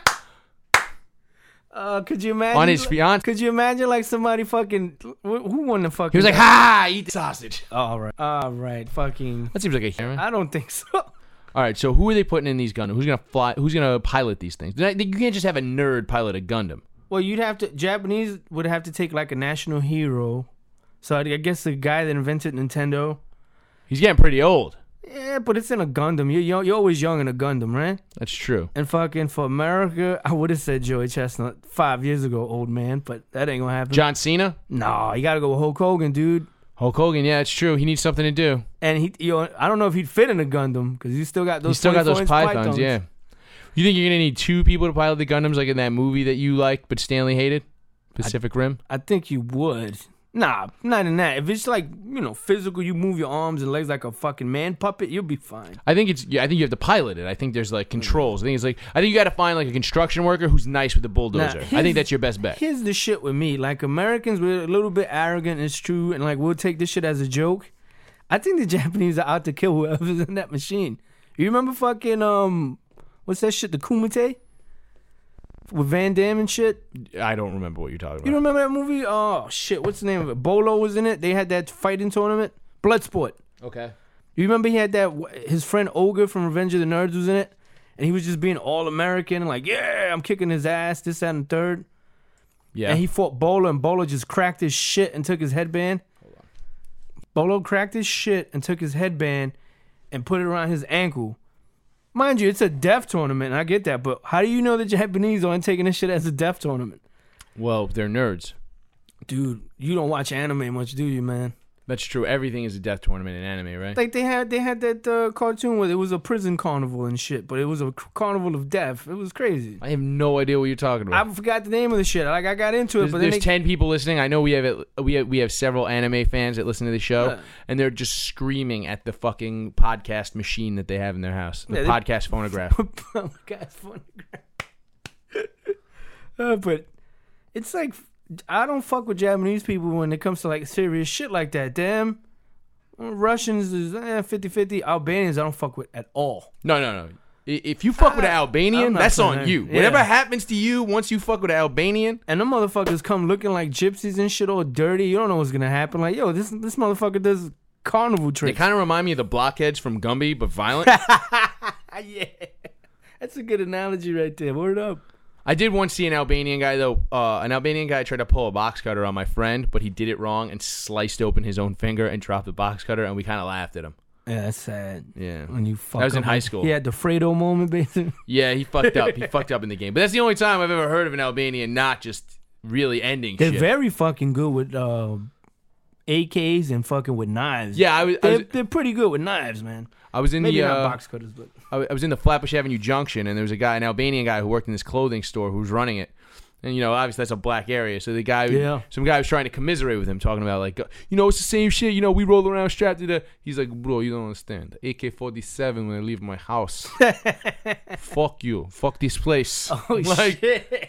Uh, could you imagine On his fiance. Could you imagine like somebody fucking who who won the fucking? He was like, "Ha! Eat the sausage." all right, all right, fucking. That seems like a hero. I don't think so. All right, so who are they putting in these Gundam? Who's gonna fly? Who's gonna pilot these things? You can't just have a nerd pilot a Gundam. Well, you'd have to. Japanese would have to take like a national hero. So I guess the guy that invented Nintendo. He's getting pretty old. Yeah, but it's in a Gundam. You're young, you're always young in a Gundam, right? That's true. And fucking for America, I would have said Joey Chestnut five years ago, old man. But that ain't gonna happen. John Cena, No, you gotta go with Hulk Hogan, dude. Hulk Hogan. Yeah, it's true. He needs something to do. And he, you know, I don't know if he'd fit in a Gundam because he's still got those. He's still got those twenty-four inch pythons. Yeah. You think you're gonna need two people to pilot the Gundams, like in that movie that you like, but Stanley hated, Pacific Rim? I think you would. Nah, not in that. If it's like, you know, physical, you move your arms and legs like a fucking man puppet, you'll be fine. I think it's. Yeah, I think you have to pilot it. I think there's like controls. I think it's like. I think you got to find like a construction worker who's nice with the bulldozer. I here's- think that's your best bet. Here's the shit with me. Like, Americans, we're a little bit arrogant, it's true, and like, we'll take this shit as a joke. I think the Japanese are out to kill whoever's in that machine. You remember fucking, um, what's that shit, the Kumite? With Van Damme and shit? I don't remember what you're talking about. You don't remember that movie? Oh, shit, what's the name of it? Bolo was in it. They had that fighting tournament. Bloodsport. Okay. You remember he had that, his friend Olga from Revenge of the Nerds was in it? And he was just being all American and like, yeah, I'm kicking his ass, this, that, and the third. Yeah. And he fought Bolo, and Bolo just cracked his shit and took his headband. Bolo cracked his shit and took his headband and put it around his ankle. Mind you, it's a death tournament, and I get that, but how do you know the Japanese aren't taking this shit as a death tournament? well, they're nerds. Dude, you don't watch anime much, do you, man? That's true. Everything is a death tournament in anime, right? Like they had they had that uh, cartoon where it was a prison carnival and shit, but it was a carnival of death. It was crazy. I have no idea what you're talking about. I forgot the name of the shit. Like I got into it, There's, but there's then they, ten people listening. I know we have it, we have we have several anime fans that listen to the show, Yeah. and they're just screaming at the fucking podcast machine that they have in their house, the Yeah, they- podcast phonograph. oh my God, it's funny. uh, but it's like I don't fuck with Japanese people when it comes to like serious shit like that. Damn, Russians is eh, fifty-fifty. Albanians I don't fuck with at all. No, no, no. I- If you fuck with an I'm Albanian, not that's saying on that. you. Yeah. Whatever happens to you once you fuck with an Albanian, And them motherfuckers come looking like gypsies and shit, all dirty. You don't know what's gonna happen. Like, yo, this this motherfucker does carnival they tricks. kind of remind me of the blockheads from Gumby, but violent. Yeah, that's a good analogy right there. Word up. I did once see an Albanian guy, though. Uh, an Albanian guy tried to pull a box cutter on my friend, but he did it wrong and sliced open his own finger and dropped the box cutter, and we kind of laughed at him. Yeah, that's sad. Yeah. When you fuck That was in up. high school. He had the Fredo moment, basically. Yeah, he fucked up. He fucked up in the game. But that's the only time I've ever heard of an Albanian not just really ending They're shit. very fucking good with uh, A Ks and fucking with knives. Yeah, I was, I They're, was, they're pretty good with knives, man. I was in Maybe the not uh, box cutters, but I I was in the Flatbush Avenue Junction, and there was a guy, an Albanian guy, who worked in this clothing store who was running it. And, you know, obviously that's a black area. So the guy, Yeah. some guy was trying to commiserate with him, talking about, like, you know, it's the same shit. You know, we roll around strapped to the. He's like, bro, you don't understand. The A K forty-seven when I leave my house. Fuck you. Fuck this place. oh like, shit.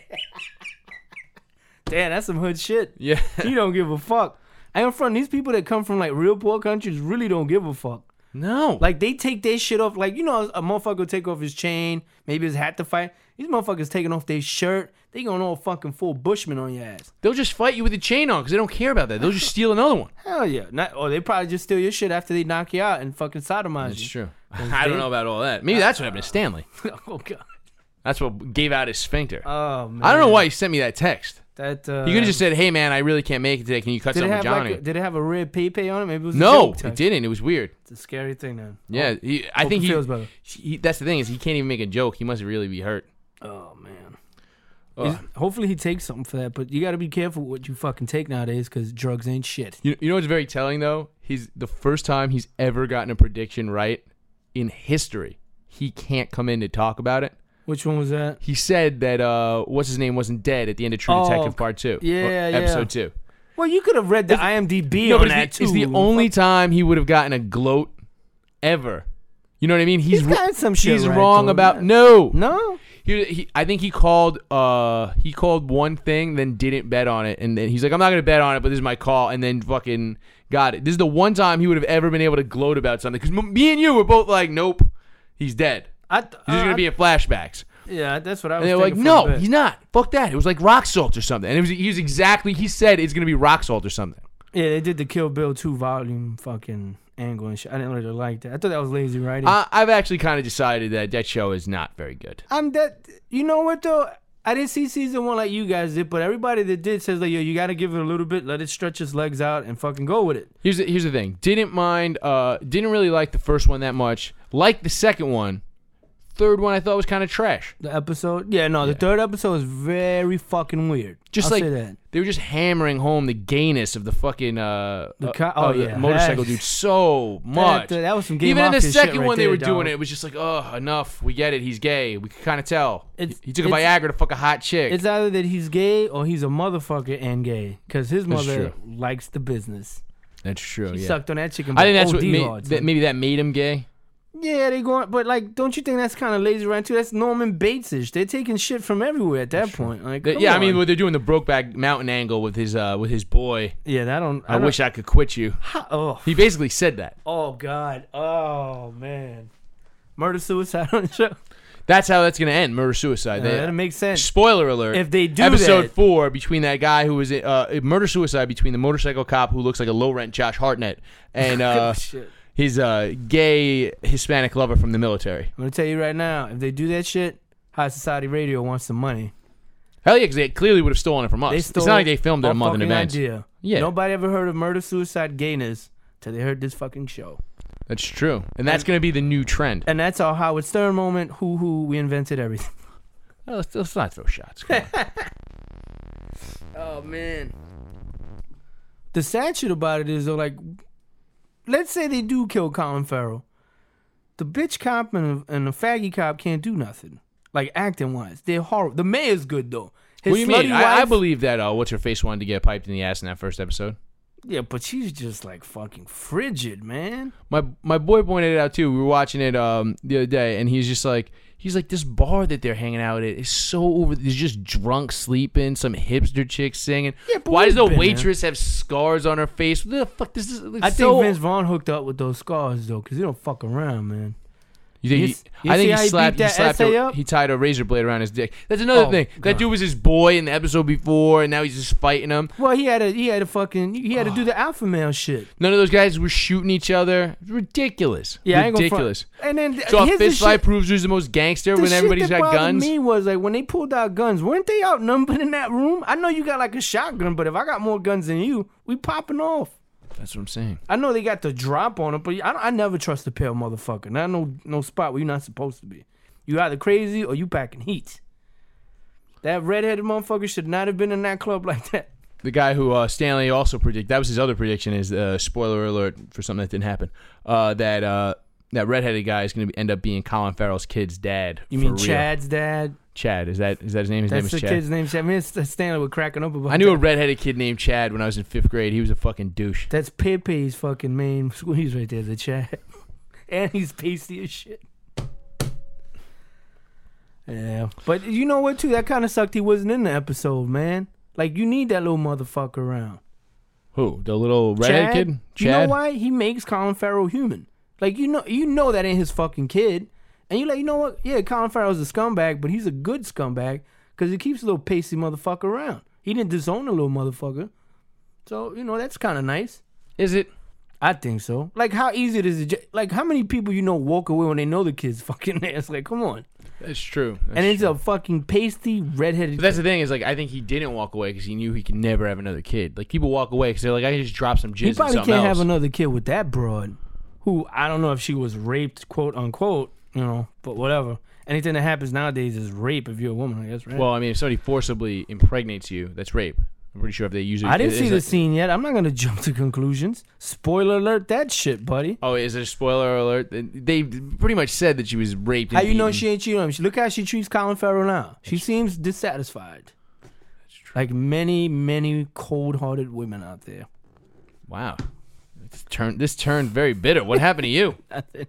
Damn, that's some hood shit. yeah. You don't give a fuck. I am from these people that come from like real poor countries really don't give a fuck. No. Like they take their shit off. Like, you know, a motherfucker will take off his chain, maybe his hat to fight. These motherfuckers taking off their shirt. They going all fucking full Bushman on your ass. They'll just fight you with a chain on because they don't care about that. They'll just steal another one. Hell yeah. Not, or they probably just steal your shit after they knock you out and fucking sodomize That's you. true. I don't know about all that. Maybe that's what happened to Stanley. Oh god. That's what gave out his sphincter. Oh man. I don't know why he sent me that text. That uh, He could have just said, "Hey man, I really can't make it today. Can you cut did it something with have Johnny?" like a, did it have a red Pepe on it? Maybe it was a No, joke it text. didn't. It was weird. It's a scary thing, then. Yeah, he, I hope think it he, feels better. he. That's the thing is he can't even make a joke. He must really be hurt. Oh man. Ugh. He's- Hopefully he takes something for that, but you got to be careful what you fucking take nowadays because drugs ain't shit. You, you know what's very telling though? He's the first time he's ever gotten a prediction right in history. He can't come in to talk about it. Which one was that? He said that uh, what's his name wasn't dead at the end of True Oh, Detective Part Two. yeah, or yeah. episode two. Well, you could have read the I M D B No, on but that it's too. the, it's the only time he would have gotten a gloat ever. You know what I mean? He's He's wr- got some shit he's right, wrong though. about no. No. He, he, I think he called. Uh, he called one thing, then didn't bet on it, and then he's like, "I'm not gonna bet on it, but this is my call," and then fucking got it. This is the one time he would have ever been able to gloat about something because m- me and you were both like, "Nope, he's dead. I th- He's just uh, gonna be in flashbacks." Yeah, that's what I was And they were like, thinking for a "No, bit. he's not. Fuck that. It was like rock salt or something." And it was he was exactly he said it's gonna be rock salt or something. Yeah, they did the Kill Bill two volume fucking angle and shit. I didn't really like that. I thought that was lazy writing. I, I've actually kind of decided that that show is not very good. I'm that. You know what though? I didn't see season one like you guys did, but everybody that did says like, yo, you got to give it a little bit, let it stretch its legs out, and fucking go with it. Here's the, here's the thing. Didn't mind. Uh, didn't really like the first one that much. Liked the second one. Third one I thought was kind of trash. The episode, yeah, no, the Yeah. third episode is very fucking weird. Just I'll like say that. they were just hammering home the gayness of the fucking uh, The uh, co- uh, oh, the yeah. motorcycle That- dude so much. That, that was some Game Even in the Mafia shit second right one they there, were doing dog. it, it was just like, oh, enough. We get it. He's gay. We could kind of tell. It's- he took a it's- Viagra to fuck a hot chick. It's either that he's gay or he's a motherfucker and gay, because his That's mother true. likes the business. That's true. He yeah. sucked on that chicken. I think that's O what D made, hard, that, son. maybe that made him gay. Yeah, they going, but like, don't you think that's kind of lazy right too? That's Norman Bates-ish. They're taking shit from everywhere at that point. Like, They- come yeah, I mean, on. what they're doing the Brokeback Mountain angle with his uh with his boy. yeah, that don't. I, wish I could quit you. I. Oh, He basically said that. oh God. Oh man. Murder suicide on the show. That's how that's gonna end. Murder suicide. Yeah, They- that makes sense. Spoiler alert. If they do episode that- four between that guy who was uh murder suicide between the motorcycle cop who looks like a low rent Josh Hartnett and uh Shit. his uh gay Hispanic lover from the military. I'm gonna tell you right now, if they do that shit, High Society Radio wants some money. Hell yeah, because they clearly would have stolen it from us. They It's stole not like they filmed it our a month in fucking advance. Idea. Yeah. Nobody ever heard of murder, suicide, gayness till they heard this fucking show. That's true, and that's gonna be the new trend. And that's our Howard Stern moment. Who who we invented everything. Well, let's, let's not throw shots. Come on. Oh man. The sad shit about it is though, like, let's say they do kill Colin Farrell. The bitch cop and, and the faggy cop can't do nothing. Like acting wise. They're horrible. The mayor's good though. His What do you slutty mean? I, I wife- believe that uh, what's her face wanted to get piped in the ass in that first episode. Yeah, but she's just like fucking frigid, man. My my boy pointed it out too. We were watching it um the other day, and he's just like he's like this bar that they're hanging out at is so over. There's just drunk sleeping, some hipster chick singing. Yeah, but Why does we've the been waitress have scars on her face? What the fuck? This is like, I think so, Vince Vaughn hooked up with those scars though, cause he don't fuck around, man. You think? You He, s- you I think see he how he slapped. beat He that slapped. essay A, up? he tied a razor blade around his dick. That's another Oh, thing. That God. dude was his boy in the episode before, and now he's just fighting him. Well, he had to he had to fucking he had to do the alpha male shit. None of those guys were shooting each other. Ridiculous. Yeah, I ain't gonna front. ridiculous. And then So a here's the fist fight shit- proves who's the most gangster the when shit everybody's that got bothered guns. Me was like when they pulled out guns, weren't they outnumbered in that room? I know you got like a shotgun, but if I got more guns than you, we popping off. That's what I'm saying. I know they got the drop on it, but I, don't, I never trust a pale motherfucker. Not no no spot where you're not supposed to be. You either crazy or you packing heat. That redheaded motherfucker should not have been in that club like that. The guy who uh, Stanley also predicted, that was his other prediction, is uh, spoiler alert for something that didn't happen. Uh, that uh, that redheaded guy is going to end up being Colin Farrell's kid's dad. You for mean real. Chad's dad? Chad is that is that his name? His That's name the is Chad. kid's name. Chad. I mean, it's, Stanley was cracking up about. I knew that. a redheaded kid named Chad when I was in fifth grade. He was a fucking douche. That's Pepe's fucking main squeeze right there, the Chad. And he's pasty as shit. Yeah. But you know what, too? That kind of sucked he wasn't in the episode, man. Like, you need that little motherfucker around. Who? The little redheaded Chad, kid? You know Chad? why? He makes Colin Farrell human. Like, you know you know that ain't his fucking kid. And you're like, you know what? Yeah, Colin Farrell's a scumbag, but he's a good scumbag because he keeps a little pasty motherfucker around. He didn't disown a little motherfucker. So, you know, that's kind of nice. Is it? I think so. Like, how easy it is to, ju- like, how many people you know walk away when they know the kid's fucking there? It's like, come on. That's true. That's and it's true. a fucking pasty, redheaded But that's the thing is, like, I think he didn't walk away because he knew he could never have another kid. Like, people walk away because they're like, I can just drop some jizz He in probably something can't else. have another kid with that broad, who I don't know if she was raped, quote unquote, you know, but whatever. Anything that happens nowadays is rape if you're a woman, I guess, right? Well, I mean, if somebody forcibly impregnates you, that's rape. I'm pretty sure if they usually. I didn't it see is the a- scene yet. I'm not gonna jump to conclusions. Spoiler alert, that shit, buddy. Oh, is it a spoiler alert? They pretty much said that she was raped. And How you know beaten. she ain't cheating on him? Look how she treats Colin Farrell now. She seems dissatisfied. Like many, many cold-hearted women out there. Wow. It's turned, this turned very bitter. What happened to you? Nothing.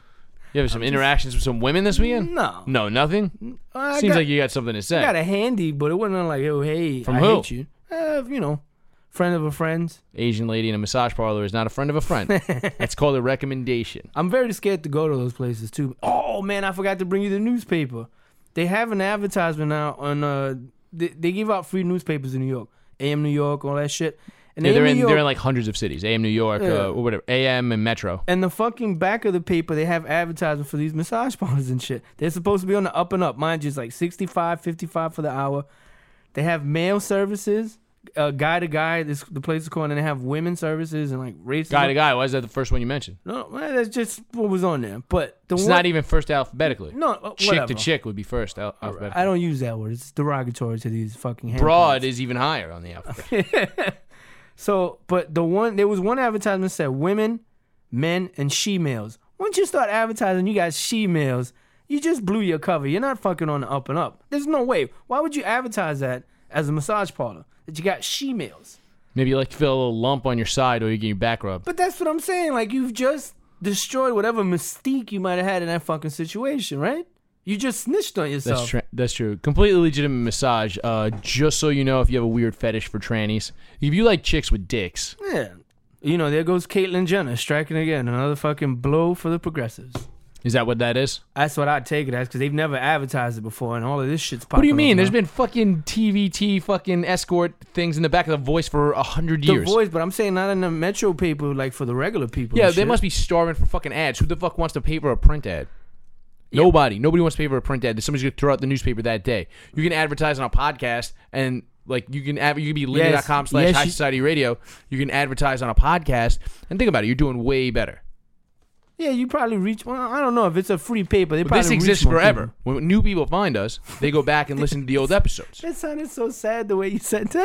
You have some interactions with some women this weekend? No. No, nothing? I Seems got- like you got something to say. I got a handy, but it wasn't like, oh, hey, From I who? hate you. Uh, you know, friend of a friend. Asian lady in a massage parlor is not a friend of a friend. That's called a recommendation. I'm very scared to go to those places too. Oh man, I forgot to bring you the newspaper. They have an advertisement now on. Uh, they, they give out free newspapers in New York, A M New York, all that shit. And Yeah, A M they're in New York, they're in like hundreds of cities. A M New York, Yeah. uh, or whatever. A M and Metro. and the fucking back of the paper, they have advertisement for these massage parlors and shit. They're supposed to be on the up and up. Mind you, it's like sixty-five, fifty-five for the hour. They have male services, uh, guy to guy. This the place is called, and they have women services and like race. Guy to guy. Why is that the first one you mentioned? No, well, that's just what was on there. But the It's one, not even first alphabetically. no uh, Chick whatever. to chick would be first al- alphabetically. I don't use that word. It's derogatory to these fucking hand Broad plants. is even higher on the alphabet. So, but the one there was one advertisement that said women, men, and she males. Once you start advertising, you got she males. You just blew your cover. You're not fucking on the up and up. There's no way. Why would you advertise that as a massage parlor that you got she males? Maybe you like to feel a little lump on your side or you get your back rubbed. But that's what I'm saying. Like you've just destroyed whatever mystique you might have had in that fucking situation, right? You just snitched on yourself. That's true. That's true. Completely legitimate massage. Uh, just so you know, if you have a weird fetish for trannies, if you like chicks with dicks, Yeah. You know, there goes Caitlyn Jenner striking again. Another fucking blow for the progressives. is that what that is? That's what I take it as because they've never advertised it before, and all of this shit's popping. What do you mean? up There's now. been fucking T V T fucking escort things in the back of the Voice for a hundred the years. voice, but I'm saying not in the Metro paper, like for the regular people. Yeah, and they shit. must be starving for fucking ads. Who the fuck wants to pay for a print ad? Nobody. Nobody wants to pay for a print ad. Somebody's gonna throw out the newspaper that day. You can advertise on a podcast, and like you can adver- you can be linear dot com Yes, slash yes, high you- society radio. You can advertise on a podcast, and think about it. You're doing way better. Yeah, you probably reach. Well, I don't know if it's a free paper. They But probably this reach exists more forever. people. When new people find us, they go back and listen to the old episodes. That sounded so sad the way you said that.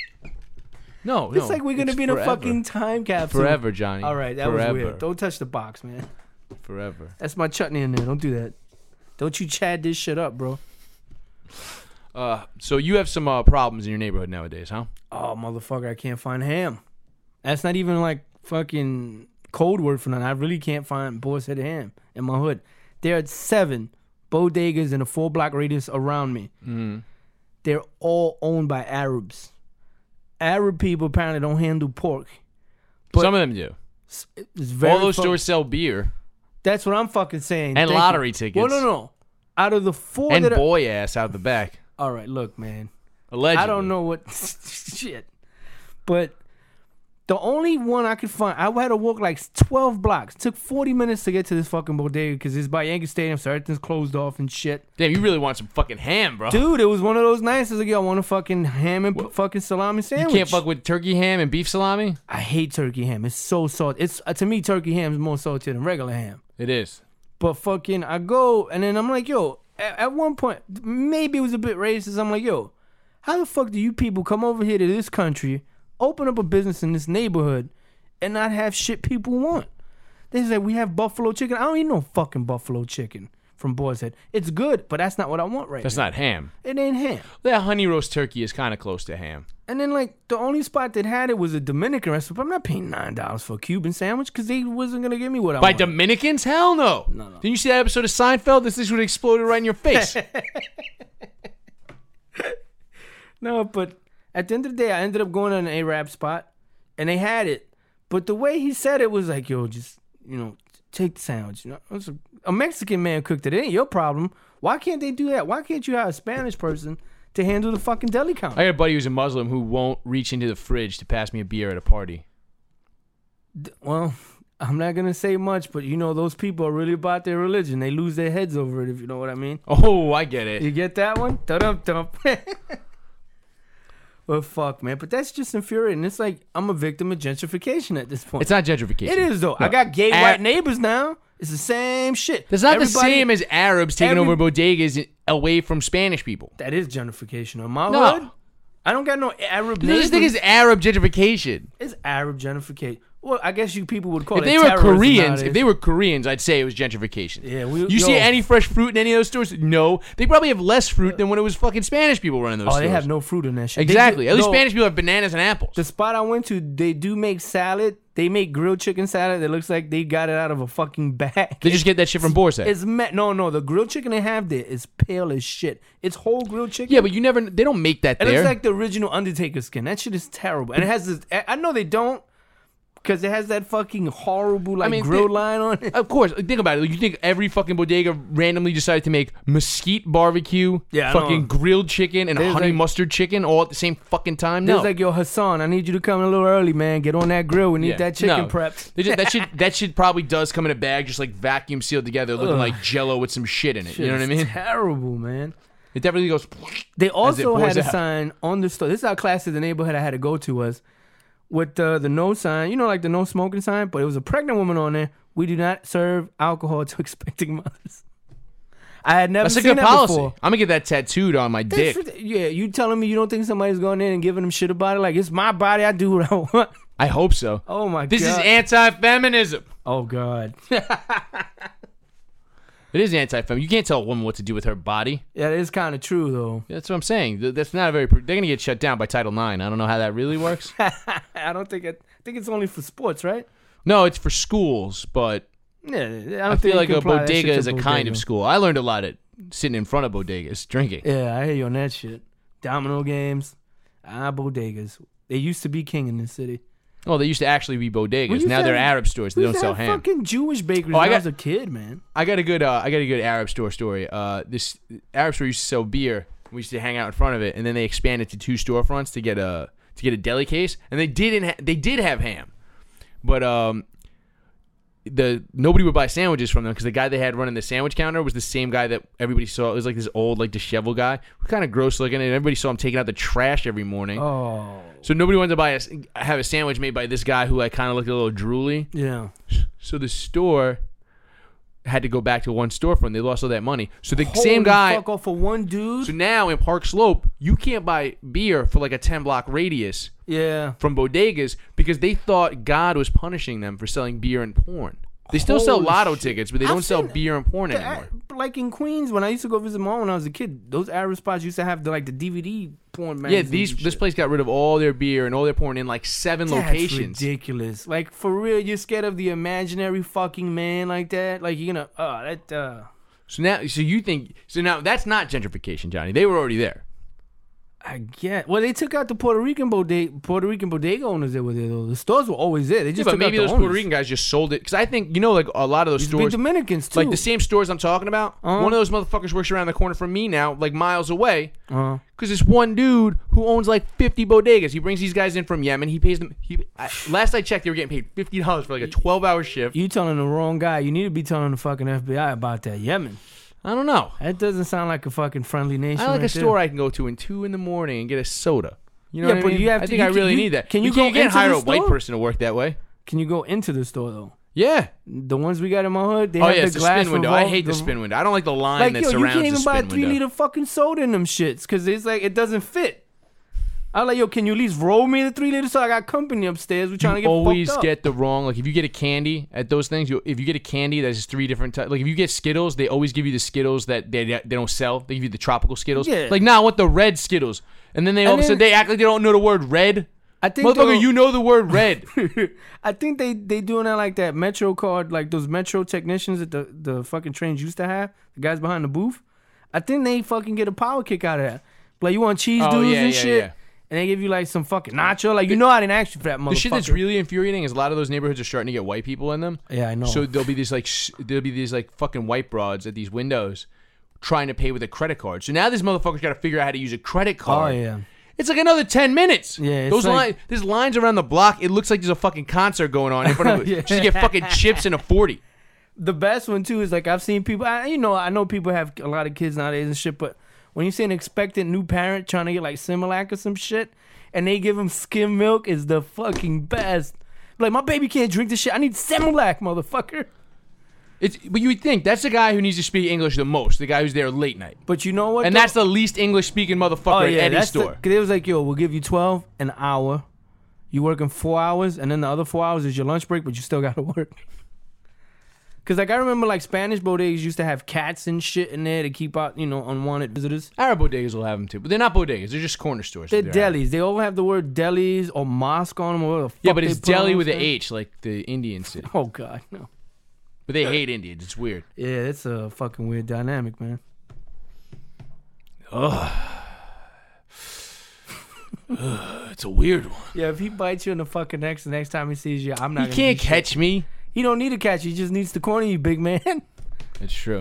No, It's no, like we're gonna it's be in a forever. fucking time capsule. forever, Johnny. All right, that forever. was weird. Don't touch the box, man. Forever. That's my chutney in there. Don't do that. Don't you Chad this shit up, bro. Uh, so you have some uh, problems in your neighborhood nowadays, huh? Oh, motherfucker, I can't find ham. That's not even like fucking code word for nothing. I really can't find boar's head ham in my hood. There are seven bodegas in a four block radius around me. Mm-hmm. They're all owned by Arabs. Arab people apparently don't handle pork. But Some of them do. It's very All those fu- stores sell beer. That's what I'm fucking saying. And Thank lottery you. tickets. Well, no, no. Out of the four And that I- boy ass out the back. all right, look, man. Allegedly. I don't know what shit, but the only one I could find, I had to walk like twelve blocks. It took forty minutes to get to this fucking bodega because it's by Yankee Stadium, so everything's closed off and shit. Damn, you really want some fucking ham, bro. Dude, it was one of those nights. I was like, yo, I want a fucking ham and p- fucking salami you sandwich. can't fuck with turkey ham and beef salami? I hate turkey ham. It's so salty. It's uh, to me, turkey ham is more salty than regular ham. It is. But fucking, I go and then I'm like, yo. At, at one point, maybe it was a bit racist. I'm like, yo, how the fuck do you people come over here to this country, open up a business in this neighborhood, and not have shit people want? They say we have buffalo chicken. I don't eat no fucking buffalo chicken from Boar's Head. It's good, but that's not what I want right That's now. not ham. It ain't ham. That honey roast turkey is kind of close to ham. And then, like, the only spot that had it was a Dominican restaurant. But I'm not paying nine dollars for a Cuban sandwich because they wasn't going to give me what I By wanted. Dominicans? Hell no. No, no. Didn't you see that episode of Seinfeld? This thing would have exploded right in your face. No, but at the end of the day, I ended up going to an Arab spot, and they had it. But the way he said it was like, yo, just, you know, take the sandwich. You know, it was a, a Mexican man cooked it. It ain't your problem. Why can't they do that? Why can't you have a Spanish person to handle the fucking deli counter? I got a buddy who's a Muslim who won't reach into the fridge to pass me a beer at a party. D- Well, I'm not going to say much, but you know, those people are really about their religion. They lose their heads over it, if you know what I mean. Oh, I get it. You get that one? Dum-dum-dum. Well, fuck, man. But that's just infuriating. It's like I'm a victim of gentrification at this point. It's not gentrification. It is, though. No. I got gay Ar- white neighbors now. It's the same shit. That's not the Everybody- same as Arabs taking every- over bodegas away from Spanish people. That is gentrification. On my No. hood, I don't got no Arab There's neighbors. this thing is Arab gentrification. It's Arab gentrification. Well, I guess you people would call If it they were terrorism Koreans, nowadays. if they were Koreans, I'd say it was gentrification. Yeah, we- You see yo. any fresh fruit in any of those stores? No. They probably have less fruit than when it was fucking Spanish people running those Oh, stores. they have no fruit in that shit. They Exactly. do- At least no, Spanish people have bananas and apples. The spot I went to, they do make salad. They make grilled chicken salad that looks like they got it out of a fucking bag. They just get that shit from Boar's Head. It's me- no, no. The grilled chicken they have there is pale as shit. It's whole grilled chicken. Yeah, but you never. They don't make that it there. looks like the original Undertaker skin. That shit is terrible, and it has this. I I know they don't, because it has that fucking horrible like mean, grill they- line on it. Of course, think about it. You think every fucking bodega randomly decided to make mesquite barbecue, Yeah, I fucking know. grilled chicken, and There's honey like- mustard chicken all at the same fucking time? It's No. like, yo, Hassan, I need you to come a little early, man. Get on that grill. We need Yeah. that chicken No. prepped. They just, that shit that shit probably does come in a bag, just like vacuum sealed together, looking Ugh. like Jello with some shit in it. Shit you know what I is mean? Terrible, man. It definitely goes. They also pours had a out. sign on the store. This is how classy the neighborhood I had to go to was. With the, the no sign, you know, like the no smoking sign, but it was a pregnant woman on there. We do not serve alcohol to expecting mothers. I had never That's a seen good that policy. before. I'm gonna get that tattooed on my That's dick. rid- yeah, you telling me you don't think somebody's going in and giving them shit about it? Like, it's my body, I do what I want. I hope so. Oh my This god. is anti-feminism. Oh god. It is anti-feminism. You can't tell a woman what to do with her body. Yeah, it is kind of true though. That's what I'm saying. Th- That's not a very. They're gonna get shut down by Title nine. I don't know how that really works. I don't think it. I think it's only for sports, right? No, it's for schools, but Yeah, I, don't I think feel you like can a apply that shit bodega to is a kind bodega. of school. I learned a lot at sitting in front of bodegas drinking. Yeah, I hear you on that shit. Domino games, ah, bodegas. They used to be king in this city. Oh, they used to actually be We bodegas. used Now to they're have- Arab stores. They We don't used to sell have ham. Fucking Jewish bakeries Oh, I when I got- was a kid, man. I got a good. Uh, I got a good Arab store story. Uh, this Arab store used to sell beer. We used to hang out in front of it, and then they expanded to two storefronts to get a to get a deli case, and they didn't. Ha- they did have ham, but um, the nobody would buy sandwiches from them because the guy they had running the sandwich counter was the same guy that everybody saw. It was like this old, like disheveled guy, kind of gross looking, and everybody saw him taking out the trash every morning. Oh, So nobody wanted to buy a, have a sandwich made by this guy who like kind of looked a little drooly. yeah. So the store had to go back to one storefront. They lost all that money. So the Holy same guy. fuck off for one dude. So now in Park Slope, you can't buy beer for like a ten block radius yeah. from bodegas because they thought God was punishing them for selling beer and porn. They still sell Holy lotto shit. tickets, but they I've don't sell seen- beer and porn The- anymore. like in Queens, when I used to go visit mom when I was a kid, those Arab spots used to have the like the D V D porn Yeah, magazines. these and this shit. place got rid of all their beer and all their porn in like seven That's locations. ridiculous. Like for real, you're scared of the imaginary fucking man like that. Like you're gonna, oh, that. uh So now, so you think so now that's not gentrification, Johnny. They were already there. I get. Well, they took out the Puerto Rican bodega, Puerto Rican bodega owners that were there though. The stores were always there. They Yeah, just but took maybe out those the Puerto owners. Rican guys just sold it because I think you know, like a lot of those Used to be stores, Dominicans too. like the same stores I'm talking about. Uh-huh. One of those motherfuckers works around the corner from me now, like miles away. Uh-huh. Because this one dude who owns like fifty bodegas, he brings these guys in from Yemen. He pays them. He I, last I checked, they were getting paid fifty dollars for like a twelve hour shift. You telling the wrong guy. You need to be telling the fucking F B I about that Yemen. I don't know. That doesn't sound like a fucking friendly nation. I like right a there. store I can go to in two in the morning and get a soda. You know Yeah, what but I mean? you have I to- think you I can- really you- need that. can you can't, go can't into hire the a white store? person to work that way. Can you go into the store though? Yeah. The ones we got in my hood, they Oh have yeah, the it's the glass spin window. I revol- hate the spin window. I don't like the line Like that yo, you surrounds can't the even spin buy a window. three liter fucking soda in them shits because it's like it doesn't fit. I was like, yo, can you at least roll me the three liter? So I got company upstairs. We're trying to You get always fucked up. get the wrong. Like if you get a candy at those things, you, if you get a candy that's just three different types. Like if you get Skittles, they always give you the Skittles that they they don't sell. They give you the tropical Skittles. Yeah. Like now, nah, I want the red Skittles, and then they all And of a sudden then- they act like they don't know the word red. I think Motherfucker, they'll- you know the word red. I think they they doing that like that Metro card, like those Metro technicians that the, the fucking trains used to have, the guys behind the booth. I think they fucking get a power kick out of that. Like you want cheese Oh, doodles yeah, and yeah, shit, yeah. and they give you like some fucking nacho. Like you know I didn't ask you for that motherfucker. The shit that's really infuriating is a lot of those neighborhoods are starting to get white people in them. Yeah, I know. So there'll be these like sh- there'll be these like fucking white broads at these windows trying to pay with a credit card. So now this motherfucker's got to figure out how to use a credit oh card. yeah. It's like another ten minutes. Yeah, it's those like- lines. There's lines around the block. It looks like there's a fucking concert going on in front of it. Yeah. Just to get fucking chips and a forty. The best one too is like I've seen people. I, you know, I know people have a lot of kids nowadays and shit. But when you see an expectant new parent trying to get like Similac or some shit, and they give them skim milk, is the fucking best. Like my baby can't drink this shit. I need Similac, motherfucker. It's but you would think that's the guy who needs to speak English the most. The guy who's there late night, But you know what? and though? that's the least English speaking motherfucker oh yeah, at any that's store. The, Cause it was like, yo, we'll give you twelve an hour. You working four hours, and then the other four hours is your lunch break, but you still gotta work. Cause like I remember like Spanish bodegas used to have cats and shit in there to keep out, you know, unwanted visitors. Arab bodegas will have them too, but they're not bodegas. They're just corner stores. They're They're Arab. delis. They all have the word delis or mosque on them. Or whatever the Yeah, fuck but they it's put on deli them, with an son. H, like the Indian city. Oh god, no. But they hate Indians. It's weird. Yeah, it's a fucking weird dynamic, man. It's a weird one. Yeah, if he bites you in the fucking neck the next time he sees you, I'm not. He gonna can't do shit. catch me. He don't need to catch you. He just needs to corner you, big man. It's true.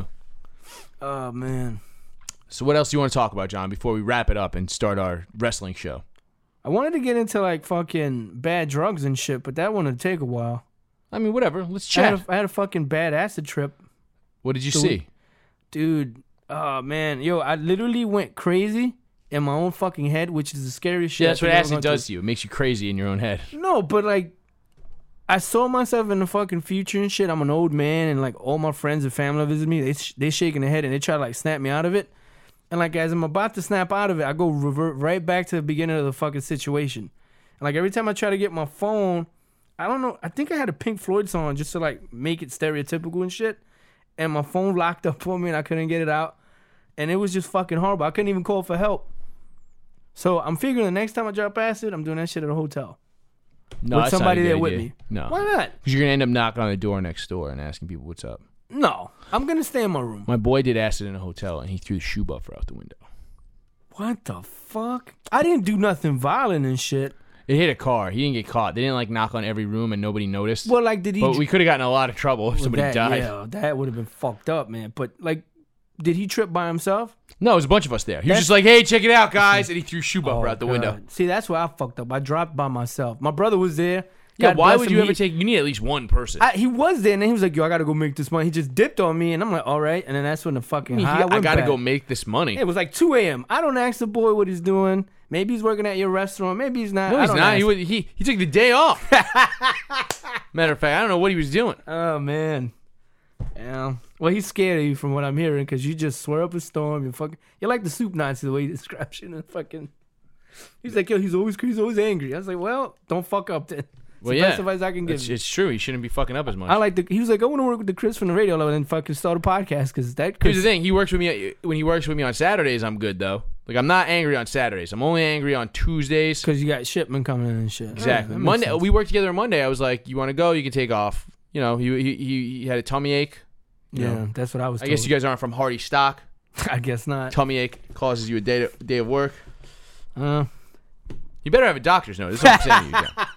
Oh man. So what else do you want to talk about, John, before we wrap it up and start our wrestling show? I wanted to get into like fucking bad drugs and shit, but that one would take a while. I mean, whatever. Let's I had, chat. a, I had a fucking bad acid trip, What did you So- see? dude. Oh man, yo, I literally went crazy in my own fucking head, which is the scariest shit. Yeah, that's I what think I've acid gone does to you. It makes you crazy in your own head. through. No, but like, I saw myself in the fucking future and shit. I'm an old man, and like all my friends and family visit me. They sh- they shaking their head and they try to like snap me out of it. And like as I'm about to snap out of it, I go revert right back to the beginning of the fucking situation. And like every time I try to get my phone, I don't know. I think I had a Pink Floyd song just to like make it stereotypical and shit. And my phone locked up on me and I couldn't get it out. And it was just fucking horrible. I couldn't even call for help. So I'm figuring the next time I drop acid, I'm doing that shit at a hotel. No, with that's not somebody a good there with idea. me. No. Why not? Because you're going to end up knocking on the door next door and asking people what's up. No. I'm going to stay in my room. My boy did acid in a hotel, and he threw the shoe buffer out the window. What the fuck? I didn't do nothing violent and shit. It hit a car. He didn't get caught. They didn't, like, knock on every room, and nobody noticed. Well, like, did he... But we could have gotten in a lot of trouble if well, somebody that, died. Yeah, that would have been fucked up, man. But, like, did he trip by himself? No, it was a bunch of us there. He was That's- just like, hey, check it out, guys. And he threw shoe buffer Oh, out the God. window. See, that's where I fucked up. I dropped by myself. My brother was there. Yeah, God why bless would him, you he- ever take... You need at least one person. I, he was there, and then he was like, yo, I got to go make this money. He just dipped on me, and I'm like, all right. And then that's when the fucking I, mean, high he- I went got to back. go make this money. It was like two a.m. I don't ask the boy what he's doing. Maybe he's working at your restaurant. Maybe he's not. No, I he's don't not. ask. He, was, he he took the day off. Matter of fact, I don't know what he was doing. Oh, man. Yeah. Well, he's scared of you from what I'm hearing because you just swear up a storm. You're fucking. You're like the soup Nazi the way he describes you. And fucking. He's like, yo, he's always he's always angry. I was like, well, don't fuck up then. It's Well, the yeah, best advice I can give it's, you. it's true. He shouldn't be fucking up as much. I like the. He was like, I want to work with the Chris from the radio level and fucking start a podcast because that. Here's Chris, the thing: he works with me when he works with me on Saturdays. I'm good though. Like I'm not angry on Saturdays. I'm only angry on Tuesdays. Because you got shipment coming in and shit. Exactly. Yeah, that makes Monday sense. we worked together on Monday. I was like, "You want to go? You can take off." You know, he he he, he had a tummy ache. You Yeah, know. that's what I was. I Told. guess you guys aren't from Hardy stock. I guess not. Tummy ache causes you a day to, day of work. Uh, You better have a doctor's note. That's what I'm saying to you, John.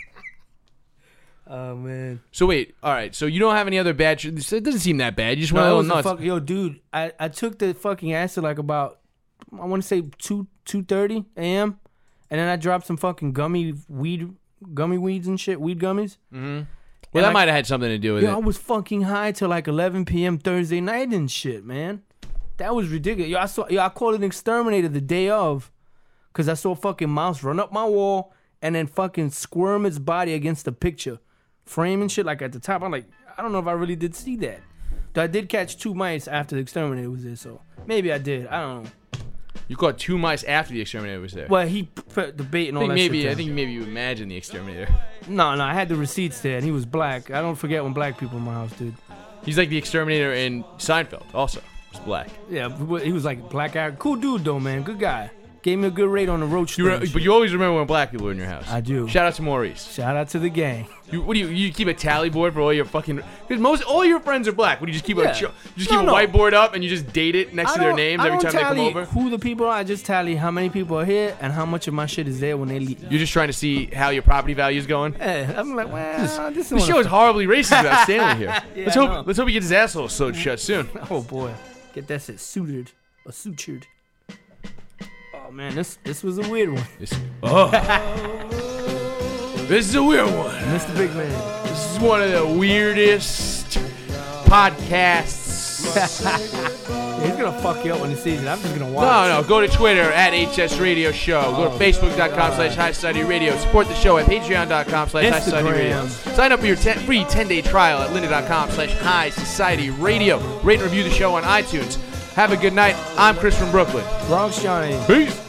oh man. So wait, all right. So you don't have any other bad? Sh- it doesn't seem that bad. You just No, went a it little was a nuts. fuck, yo, dude. I, I took the fucking acid like about I want to say two two thirty a.m. and then I dropped some fucking gummy weed, gummy weeds and shit, weed gummies. Mm-hmm. Well, that I- might have had something to do with Yo, it. I was fucking high till like eleven p.m. Thursday night and shit, man. That was ridiculous. Yo, I saw. Yo, I called an exterminator the day of, cause I saw a fucking mouse run up my wall and then fucking squirm its body against the picture frame and shit. Like at the top, I'm like, I don't know if I really did see that. Though I did catch two mice after the exterminator was there, so maybe I did. I don't know. You caught two mice after the exterminator was there. Well, he put the bait and I all think that maybe shit. I down. think maybe you imagine the exterminator. No, no, I had the receipts there, and he was black. I don't forget when black people in my house, dude. He's like the exterminator in Seinfeld. Also, he's black. Yeah, he was like black guy. Cool dude though, man. Good guy. Gave me a good rate on the roach. You thing re- and but shit. you always remember when black people were in your house. I do. Shout out to Maurice. Shout out to the gang. You, what do you you keep a tally board for all your fucking? Because most all your friends are black. What do you just keep Yeah. a cho- you just No, keep no. a whiteboard up and you just date it next I to their don't- names I every don't time they come tally over? Who the people are? I just tally how many people are here and how much of my shit is there when they leave. You're just trying to see how your property value is going. Yeah, I'm like, well, this, This show is horribly racist about Stanley here. Yeah, let's I hope know. let's hope he gets his asshole sewed shut soon. Oh boy, get that shit suited or sutured. Oh man, this this was a weird one, This, oh, this is a weird one. Mister Big Man. This is one of the weirdest podcasts. Yeah, he's gonna fuck you up when he sees it. I'm just gonna watch. No, no. Go to Twitter at H S Radio Show. Go to Facebook.com slash High Society Radio. Support the show at Patreon.com slash High Society Radio. Instagram. Sign up for your ten, free ten-day trial at Lynda.com slash High Society Radio. Rate and review the show on iTunes. Have a good night. I'm Chris from Brooklyn. Bronx Johnny. Peace.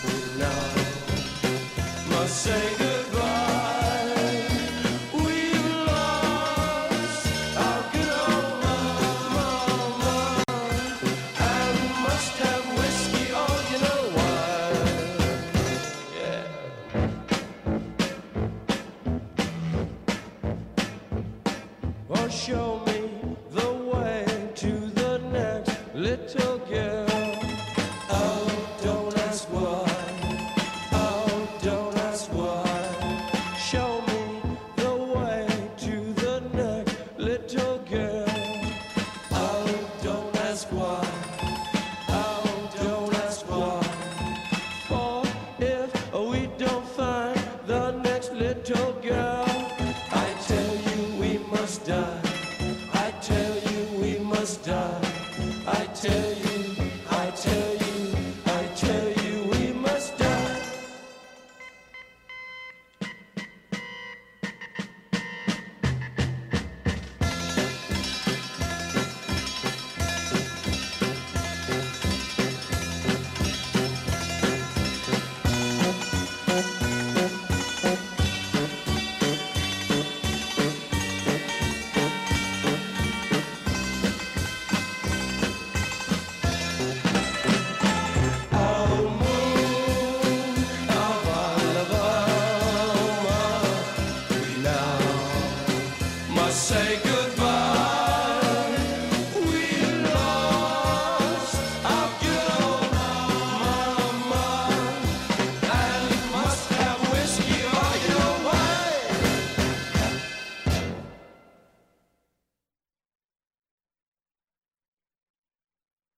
Or show me the way to the next little girl. Oh, don't ask why. Oh, don't ask why. Show me the way to the next little girl. Oh, don't ask why. Oh, don't ask why. For if we don't find the next little girl, I tell you we must die. I tell you we must die. I tell you.